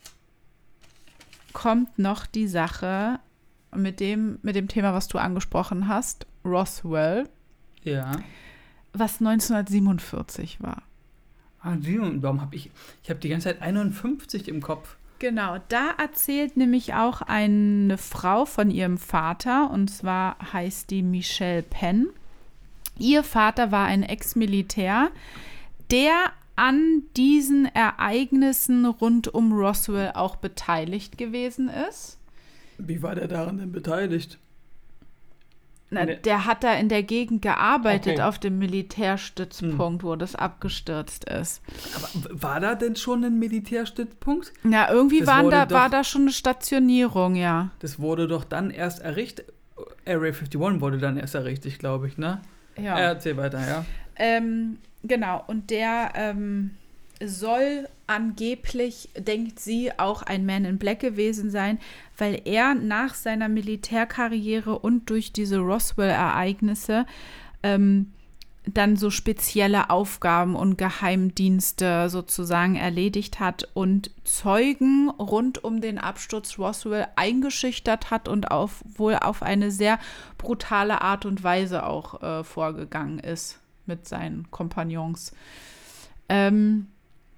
A: kommt noch die Sache mit dem, mit dem Thema, was du angesprochen hast, Roswell,
B: Ja.
A: was neunzehnhundertsiebenundvierzig war.
B: Ah, Simon, warum habe ich... Ich habe die ganze Zeit einundfünfzig im Kopf.
A: Genau, da erzählt nämlich auch eine Frau von ihrem Vater, und zwar heißt die Michelle Penn. Ihr Vater war ein Ex-Militär, der an diesen Ereignissen rund um Roswell auch beteiligt gewesen ist.
B: Wie war der daran denn beteiligt?
A: Na,
B: Nee.
A: der hat da in der Gegend gearbeitet,
B: Okay.
A: auf dem Militärstützpunkt, wo das abgestürzt ist.
B: Aber w- war da denn schon ein Militärstützpunkt?
A: Ja, irgendwie
B: Das
A: waren
B: wurde
A: da,
B: doch-
A: war da schon eine Stationierung, ja.
B: Das wurde doch dann erst errichtet, Area einundfünfzig wurde dann erst errichtet, glaube ich, ne?
A: Ja.
B: Äh, erzähl weiter, ja.
A: Ähm, genau, und der ähm, soll angeblich, denkt sie, auch ein Man in Black gewesen sein, weil er nach seiner Militärkarriere und durch diese Roswell-Ereignisse ähm, dann so spezielle Aufgaben und Geheimdienste sozusagen erledigt hat und Zeugen rund um den Absturz Roswell eingeschüchtert hat und auf, wohl auf eine sehr brutale Art und Weise auch äh, vorgegangen ist mit seinen Kompagnons. Ähm,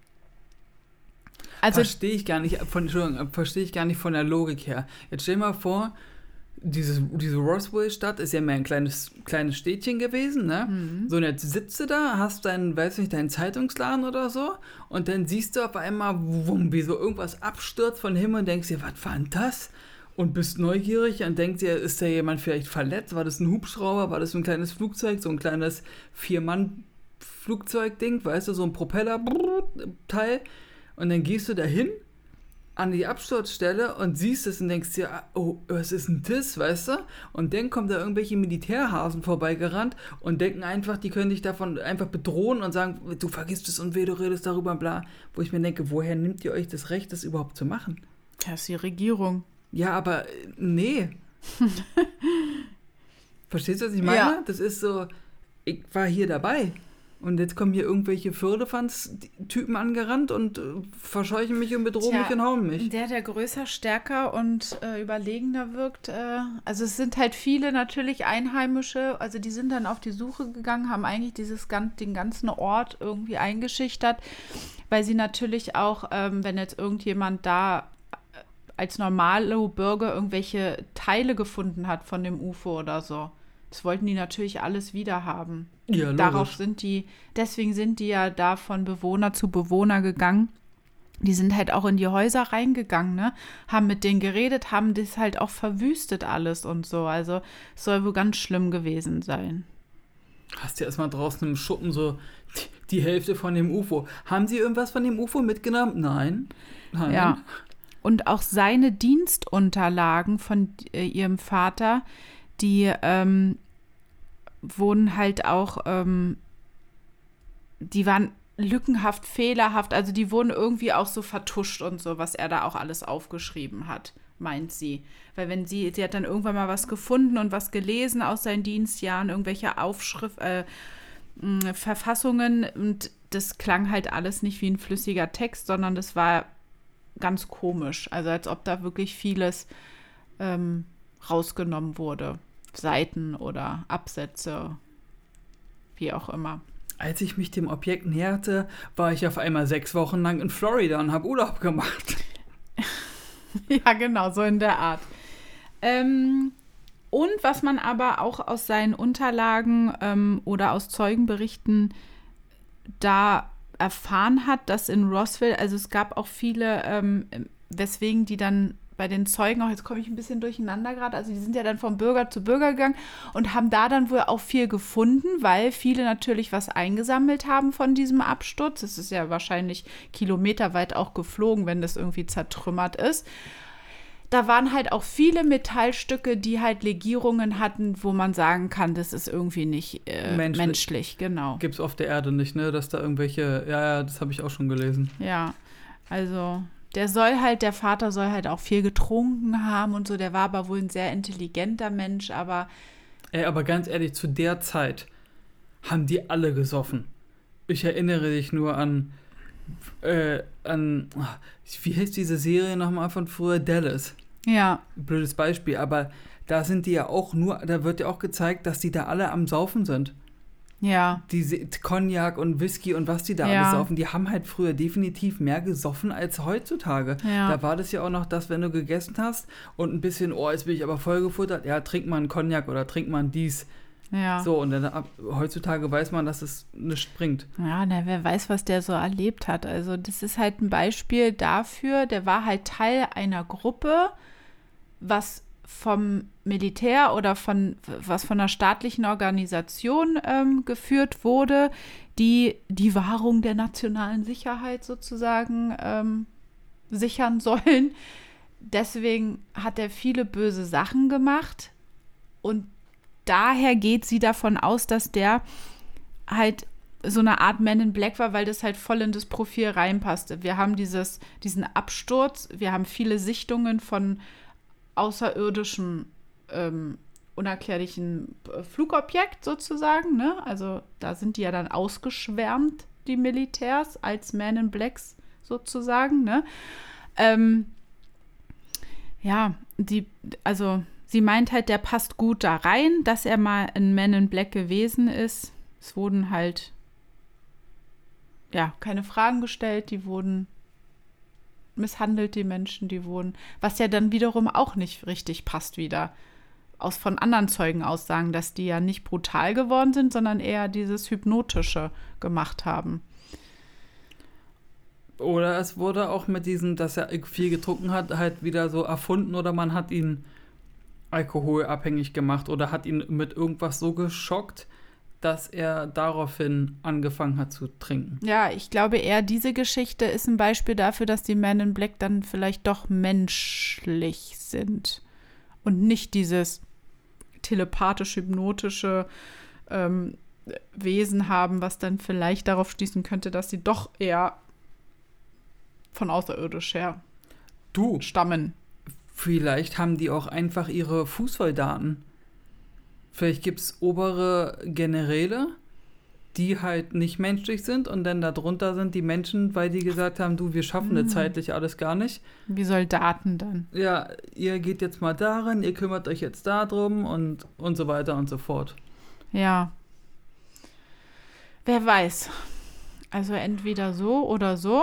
A: also
B: verstehe ich gar nicht von, Entschuldigung, verstehe ich gar nicht von der Logik her. Jetzt stell dir mal vor, Diese, diese Roswell-Stadt ist ja mehr ein kleines, kleines Städtchen gewesen, ne? Mhm. So, und jetzt sitzt du da, hast deinen, weiß nicht, deinen Zeitungsladen oder so und dann siehst du auf einmal, wumm, wie so irgendwas abstürzt von Himmel und denkst dir, was war denn das? Und bist neugierig und denkst dir, ist da jemand vielleicht verletzt? War das ein Hubschrauber? War das ein kleines Flugzeug? So ein kleines Vier-Mann-Flugzeug-Ding, weißt du, so ein Propeller-Teil. Und dann gehst du da hin an die Absturzstelle und siehst es und denkst dir, oh, was ist denn das, weißt du? Und dann kommen da irgendwelche Militärhasen vorbeigerannt und denken einfach, die können dich davon einfach bedrohen und sagen, du vergisst es und weh, du redest darüber, bla. Wo ich mir denke, woher nimmt ihr euch das Recht, das überhaupt zu machen?
A: Das ist die Regierung.
B: Ja, aber nee. Verstehst du, was ich meine? Ja. Das ist so, ich war hier dabei. Und jetzt kommen hier irgendwelche Firlefanz-Typen angerannt und äh, verscheuchen mich und bedrohen Tja, mich und hauen mich.
A: Der, der größer, stärker und äh, überlegener wirkt. Äh, also es sind halt viele natürlich Einheimische, also die sind dann auf die Suche gegangen, haben eigentlich dieses, den ganzen Ort irgendwie eingeschüchtert, weil sie natürlich auch, ähm, wenn jetzt irgendjemand da als normale Bürger irgendwelche Teile gefunden hat von dem U F O oder so, das wollten die natürlich alles wieder haben.
B: Ja,
A: Darauf sind die, deswegen sind die ja da von Bewohner zu Bewohner gegangen. Die sind halt auch in die Häuser reingegangen, ne? Haben mit denen geredet, haben das halt auch verwüstet alles und so. Also es soll wohl ganz schlimm gewesen sein.
B: Hast du erstmal draußen im Schuppen so die, die Hälfte von dem U F O. Haben sie irgendwas von dem U F O mitgenommen? Nein. Nein.
A: Ja. Und auch seine Dienstunterlagen von äh, ihrem Vater, die ähm, wurden halt auch, ähm, die waren lückenhaft, fehlerhaft, also die wurden irgendwie auch so vertuscht und so, was er da auch alles aufgeschrieben hat, meint sie. Weil wenn sie, sie hat dann irgendwann mal was gefunden und was gelesen aus seinen Dienstjahren, irgendwelche Aufschrift, äh, mh, Verfassungen, und das klang halt alles nicht wie ein flüssiger Text, sondern das war ganz komisch, also als ob da wirklich vieles ähm, rausgenommen wurde. Seiten oder Absätze, wie auch immer.
B: Als ich mich dem Objekt näherte, war ich auf einmal sechs Wochen lang in Florida und habe Urlaub gemacht.
A: Ja, genau, so in der Art. Ähm, und was man aber auch aus seinen Unterlagen ähm, oder aus Zeugenberichten da erfahren hat, dass in Roswell, also es gab auch viele, ähm, weswegen die dann bei den Zeugen auch, jetzt komme ich ein bisschen durcheinander gerade, also die sind ja dann von Bürger zu Bürger gegangen und haben da dann wohl auch viel gefunden, weil viele natürlich was eingesammelt haben von diesem Absturz. Das ist ja wahrscheinlich kilometerweit auch geflogen, wenn das irgendwie zertrümmert ist. Da waren halt auch viele Metallstücke, die halt Legierungen hatten, wo man sagen kann, das ist irgendwie nicht äh, menschlich. menschlich, genau.
B: Gibt's auf der Erde nicht, ne, dass da irgendwelche, ja, ja, das habe ich auch schon gelesen.
A: Ja, also der soll halt, der Vater soll halt auch viel getrunken haben und so, der war aber wohl ein sehr intelligenter Mensch, aber
B: Ey, aber ganz ehrlich, zu der Zeit haben die alle gesoffen. Ich erinnere dich nur an, äh, an, wie heißt diese Serie nochmal von früher? Dallas.
A: Ja.
B: Blödes Beispiel, aber da sind die ja auch nur, da wird ja auch gezeigt, dass die da alle am Saufen sind.
A: Ja.
B: Diese Cognac und Whisky und was die da
A: ja.
B: alles saufen, die haben halt früher definitiv mehr gesoffen als heutzutage.
A: Ja.
B: Da war das ja auch noch, dass wenn du gegessen hast und ein bisschen, oh, jetzt bin ich aber voll gefuttert, ja, trink mal einen Cognac oder trink mal ein dies.
A: Ja.
B: So, und dann ab, heutzutage weiß man, dass es nichts bringt.
A: Ja, na, wer weiß, was der so erlebt hat. Also das ist halt ein Beispiel dafür, der war halt Teil einer Gruppe, was vom Militär oder von was von einer staatlichen Organisation ähm, geführt wurde, die die Wahrung der nationalen Sicherheit sozusagen ähm, sichern sollen. Deswegen hat er viele böse Sachen gemacht. Und daher geht sie davon aus, dass der halt so eine Art Man in Black war, weil das halt voll in das Profil reinpasste. Wir haben dieses, diesen Absturz, wir haben viele Sichtungen von außerirdischen, ähm, unerklärlichen Flugobjekt sozusagen, ne? Also da sind die ja dann ausgeschwärmt, die Militärs, als Man in Blacks sozusagen, ne? Ähm, ja, die, also sie meint halt, der passt gut da rein, dass er mal ein Man in Black gewesen ist. Es wurden halt ja, keine Fragen gestellt, die wurden misshandelt, die Menschen, die wurden, was ja dann wiederum auch nicht richtig passt wieder. Aus von anderen Zeugenaussagen, dass die ja nicht brutal geworden sind, sondern eher dieses Hypnotische gemacht haben.
B: Oder es wurde auch mit diesem, dass er viel getrunken hat, halt wieder so erfunden oder man hat ihn alkoholabhängig gemacht oder hat ihn mit irgendwas so geschockt, dass er daraufhin angefangen hat zu trinken.
A: Ja, ich glaube eher, diese Geschichte ist ein Beispiel dafür, dass die Men in Black dann vielleicht doch menschlich sind und nicht dieses telepathisch-hypnotische ähm, Wesen haben, was dann vielleicht darauf schließen könnte, dass sie doch eher von außerirdisch her
B: du,
A: stammen.
B: Vielleicht haben die auch einfach ihre Fußsoldaten. Vielleicht gibt es obere Generäle, die halt nicht menschlich sind und dann darunter sind die Menschen, weil die gesagt haben, du, wir schaffen das zeitlich alles gar nicht.
A: Wie Soldaten dann.
B: Ja, ihr geht jetzt mal darin, ihr kümmert euch jetzt darum und, und so weiter und so fort.
A: Ja. Wer weiß. Also entweder so oder so.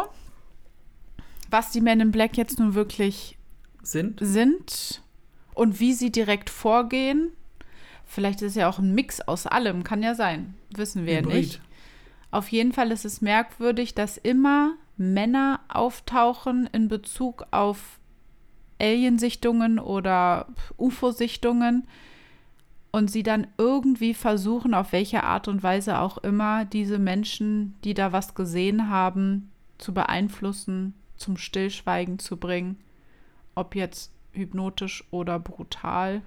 A: Was die Men in Black jetzt nun wirklich
B: sind,
A: sind und wie sie direkt vorgehen. Vielleicht ist es ja auch ein Mix aus allem, kann ja sein. Wissen wir ja nicht. Auf jeden Fall ist es merkwürdig, dass immer Männer auftauchen in Bezug auf Aliensichtungen oder U F O-Sichtungen und sie dann irgendwie versuchen, auf welche Art und Weise auch immer, diese Menschen, die da was gesehen haben, zu beeinflussen, zum Stillschweigen zu bringen. Ob jetzt hypnotisch oder brutal.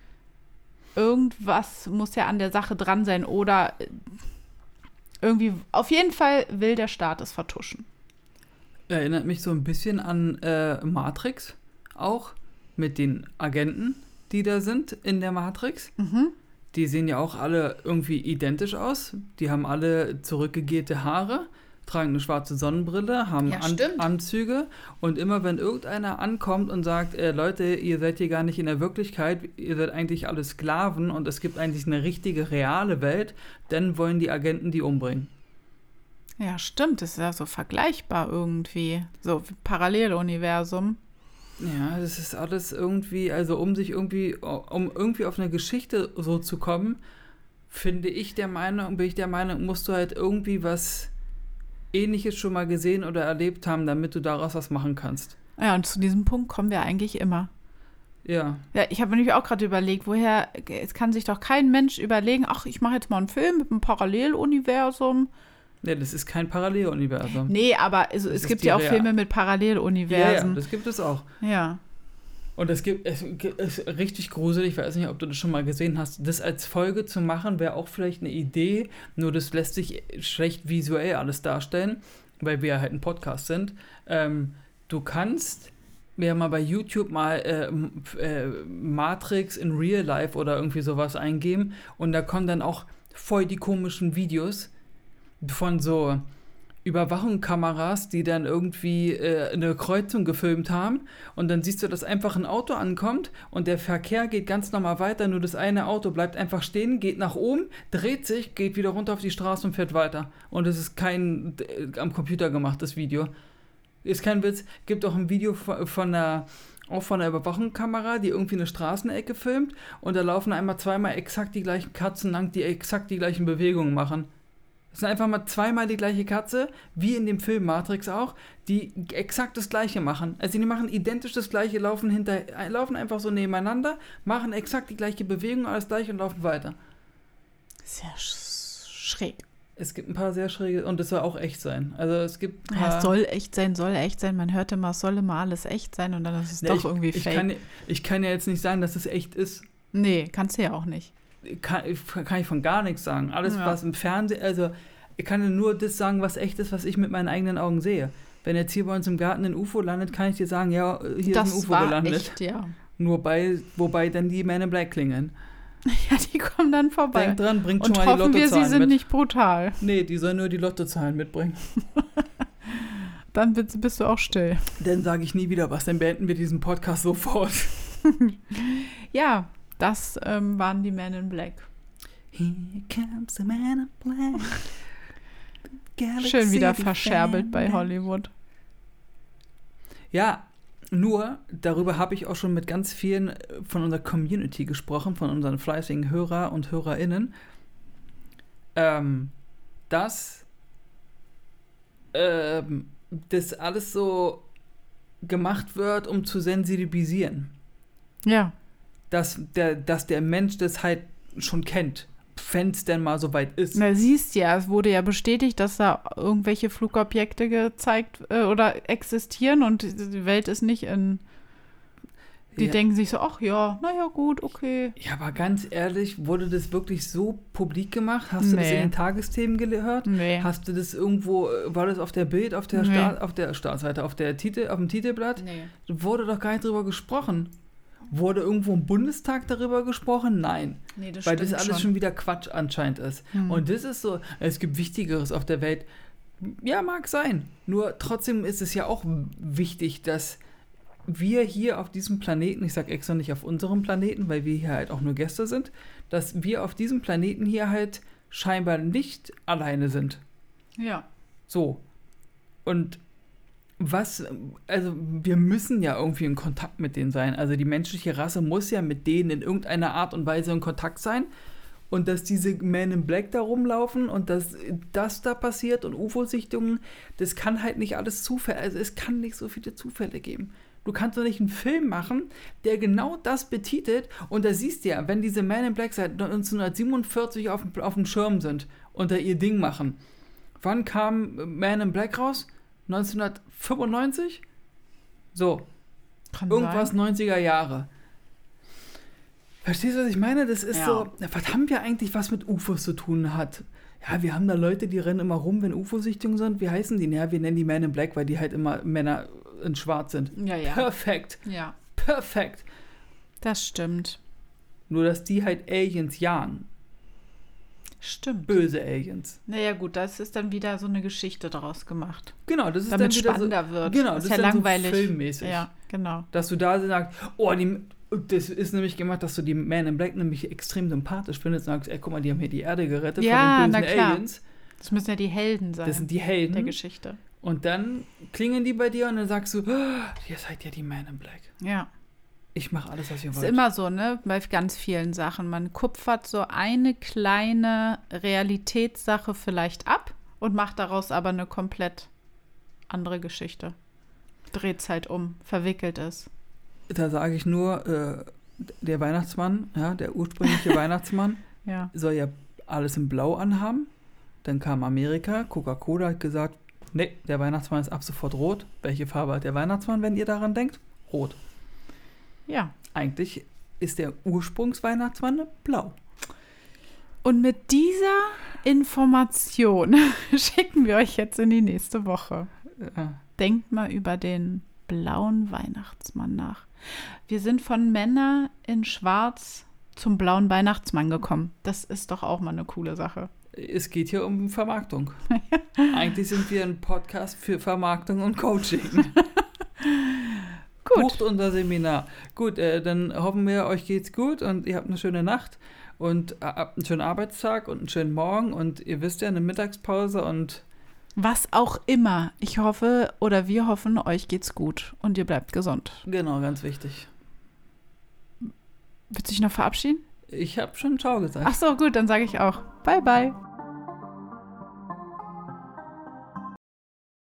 A: Irgendwas muss ja an der Sache dran sein oder irgendwie, auf jeden Fall will der Staat es vertuschen.
B: Erinnert mich so ein bisschen an äh, Matrix auch, mit den Agenten, die da sind in der Matrix.
A: Mhm.
B: Die sehen ja auch alle irgendwie identisch aus. Die haben alle zurückgegelte Haare, tragen eine schwarze Sonnenbrille, haben
A: Ja,
B: An-
A: stimmt.
B: Anzüge und immer wenn irgendeiner ankommt und sagt, äh, Leute, ihr seid hier gar nicht in der Wirklichkeit, ihr seid eigentlich alle Sklaven und es gibt eigentlich eine richtige, reale Welt, dann wollen die Agenten die umbringen.
A: Ja, stimmt. Das ist ja so vergleichbar irgendwie. So wie Paralleluniversum.
B: Ja, das ist alles irgendwie, also um sich irgendwie, um irgendwie auf eine Geschichte so zu kommen, finde ich der Meinung, bin ich der Meinung, musst du halt irgendwie was Ähnliches schon mal gesehen oder erlebt haben, damit du daraus was machen kannst.
A: Ja, und zu diesem Punkt kommen wir eigentlich immer.
B: Ja.
A: Ja, ich habe mir nämlich auch gerade überlegt, woher, es kann sich doch kein Mensch überlegen, ach, ich mache jetzt mal einen Film mit einem Paralleluniversum.
B: Ja, das ist kein Paralleluniversum.
A: Nee, aber es, es
B: ist
A: gibt
B: die
A: ja auch
B: Real-
A: Filme mit
B: Ja, ja,
A: Paralleluniversen.
B: das gibt es auch.
A: Ja.
B: Und es gibt, es ist richtig gruselig, ich weiß nicht, ob du das schon mal gesehen hast, das als Folge zu machen, wäre auch vielleicht eine Idee, nur das lässt sich schlecht visuell alles darstellen, weil wir halt ein Podcast sind. Ähm, du kannst mir mal bei YouTube mal äh, äh, Matrix in Real Life oder irgendwie sowas eingeben und da kommen dann auch voll die komischen Videos von so Überwachungskameras, die dann irgendwie äh, eine Kreuzung gefilmt haben und dann siehst du, dass einfach ein Auto ankommt und der Verkehr geht ganz normal weiter, nur das eine Auto bleibt einfach stehen, geht nach oben, dreht sich, geht wieder runter auf die Straße und fährt weiter. Und es ist kein äh, am Computer gemachtes Video. Ist kein Witz. Gibt auch ein Video von, von einer auch von einer Überwachungskamera, die irgendwie eine Straßenecke filmt und da laufen einmal zweimal exakt die gleichen Katzen lang, die exakt die gleichen Bewegungen machen. Es sind einfach mal zweimal die gleiche Katze, wie in dem Film Matrix auch, die exakt das Gleiche machen. Also die machen identisch das Gleiche, laufen hinter, laufen einfach so nebeneinander, machen exakt die gleiche Bewegung, alles gleich und laufen weiter.
A: Sehr sch- schräg.
B: Es gibt ein paar sehr schräge, und das soll auch echt sein. Also es gibt ein paar,
A: Ja, es soll echt sein, soll echt sein. Man hört immer, es soll immer alles echt sein und dann ist es
B: Ne,
A: doch
B: ich,
A: irgendwie
B: ich
A: fake.
B: kann, ich kann ja jetzt nicht sagen, dass es echt ist.
A: Nee, kannst du ja auch nicht.
B: Kann, kann ich von gar nichts sagen. Alles,
A: Ja.
B: was im Fernsehen, also ich kann dir nur das sagen, was echt ist, was ich mit meinen eigenen Augen sehe. Wenn jetzt hier bei uns im Garten ein U F O landet, kann ich dir sagen, ja, hier
A: das
B: ist ein U F O
A: war
B: gelandet.
A: echt, ja.
B: Nur bei, wobei dann die Men in Black klingeln.
A: Ja, die kommen dann vorbei.
B: Denk dran, bringt
A: Und
B: schon mal die
A: hoffen wir,
B: Lottozahlen
A: sie sind
B: mit.
A: nicht brutal.
B: Nee, die sollen nur die Lottozahlen mitbringen.
A: Dann bist, bist du auch still.
B: Dann sage ich nie wieder was, dann beenden wir diesen Podcast sofort.
A: Ja, das ähm, waren die Men in Black.
B: Here comes the Man in Black. Galaxy
A: Schön wieder verscherbelt bei
B: defender.
A: Hollywood.
B: Ja, nur darüber habe ich auch schon mit ganz vielen von unserer Community gesprochen, von unseren fleißigen Hörer und HörerInnen, ähm, dass ähm, das alles so gemacht wird, um zu sensibilisieren.
A: Ja.
B: Dass der, dass der Mensch das halt schon kennt, wenn es denn mal so weit ist.
A: Na, siehst ja, es wurde ja bestätigt, dass da irgendwelche Flugobjekte gezeigt äh, oder existieren und die Welt ist nicht in. Die
B: Ja.
A: denken sich so, ach ja, naja, gut, okay.
B: Ja, aber ganz ehrlich, wurde das wirklich so publik gemacht? Hast du das
A: Nee.
B: in den Tagesthemen gehört?
A: Nee.
B: Hast du das irgendwo, äh, war das auf der Bild, auf der,
A: Nee.
B: Sta- auf der Startseite, auf der Titel, auf dem Titelblatt?
A: Nee.
B: Wurde doch gar nicht drüber gesprochen. Wurde irgendwo im Bundestag darüber gesprochen? Nein.
A: Nee, das
B: Weil
A: stimmt
B: das alles schon.
A: schon.
B: wieder Quatsch anscheinend ist.
A: Hm.
B: Und das ist so, es gibt Wichtigeres auf der Welt. Ja, mag sein. Nur trotzdem ist es ja auch wichtig, dass wir hier auf diesem Planeten, ich sag extra nicht auf unserem Planeten, weil wir hier halt auch nur Gäste sind, dass wir auf diesem Planeten hier halt scheinbar nicht alleine sind.
A: Ja.
B: So. Und was, also wir müssen ja irgendwie in Kontakt mit denen sein. Also die menschliche Rasse muss ja mit denen in irgendeiner Art und Weise in Kontakt sein. Und dass diese Men in Black da rumlaufen und dass das da passiert und U F O-Sichtungen, das kann halt nicht alles Zufälle, also es kann nicht so viele Zufälle geben. Du kannst doch nicht einen Film machen, der genau das betitelt und da siehst du ja, wenn diese Men in Black seit neunzehnhundertsiebenundvierzig auf, auf dem Schirm sind und da ihr Ding machen. Wann kam Men in Black raus? neunzehnhundertfünfundneunzig? So,
A: Kann
B: irgendwas
A: sein.
B: neunziger Jahre. Verstehst du, was ich meine? Das ist
A: Ja.
B: so, was haben wir eigentlich, was mit U F Os zu tun hat? Ja, wir haben da Leute, die rennen immer rum, wenn U F O-Sichtungen sind. Wie heißen die? Ja, wir nennen die Men in Black, weil die halt immer Männer in Schwarz sind.
A: Ja, ja.
B: Perfekt,
A: Ja,
B: perfekt.
A: das stimmt.
B: Nur, dass die halt Aliens jagen.
A: Stimmt.
B: Böse Aliens.
A: Naja, gut, das ist dann wieder so eine Geschichte daraus gemacht.
B: Genau, das ist
A: Damit
B: dann wieder
A: spannender
B: so,
A: wird.
B: Genau,
A: Das
B: das
A: ist
B: ist
A: ja
B: dann
A: langweilig.
B: so filmmäßig.
A: Ja, genau.
B: Dass du da sagst, oh, die, das ist nämlich gemacht, dass du die Men in Black nämlich extrem sympathisch findest und sagst, ey, guck mal, die haben hier die Erde gerettet
A: Ja,
B: von den
A: na
B: bösen
A: klar.
B: Aliens.
A: Das müssen ja die Helden sein
B: Das sind die Helden.
A: der Geschichte.
B: Und dann klingen die bei dir und dann sagst du, oh, ihr seid ja die Men in Black.
A: Ja.
B: Ich mache alles, was ihr
A: Ist
B: wollt.
A: immer so, ne? Bei ganz vielen Sachen. Man kupfert so eine kleine Realitätssache vielleicht ab und macht daraus aber eine komplett andere Geschichte. Dreht es halt um, verwickelt es.
B: Da sage ich nur, äh, der Weihnachtsmann, ja, der ursprüngliche Weihnachtsmann,
A: Ja.
B: soll ja alles in Blau anhaben. Dann kam Amerika, Coca-Cola hat gesagt, nee, der Weihnachtsmann ist ab sofort rot. Welche Farbe hat der Weihnachtsmann, wenn ihr daran denkt? Rot.
A: Ja.
B: Eigentlich ist der Ursprungsweihnachtsmann blau.
A: Und mit dieser Information schicken wir euch jetzt in die nächste Woche.
B: Äh,
A: Denkt mal über den blauen Weihnachtsmann nach. Wir sind von Männer in Schwarz zum blauen Weihnachtsmann gekommen. Das ist doch auch mal eine coole Sache.
B: es geht hier um Vermarktung. Eigentlich sind wir ein Podcast für Vermarktung und Coaching.
A: Gut.
B: Bucht unser Seminar. Gut, äh, dann hoffen wir, euch geht's gut und ihr habt eine schöne Nacht und äh, habt einen schönen Arbeitstag und einen schönen Morgen und ihr wisst ja, eine Mittagspause und
A: Was auch immer. Ich hoffe oder wir hoffen, euch geht's gut und ihr bleibt gesund.
B: genau, ganz wichtig.
A: Willst du dich noch verabschieden?
B: Ich habe schon Ciao gesagt.
A: Ach so, gut, dann sage ich auch. Bye, bye.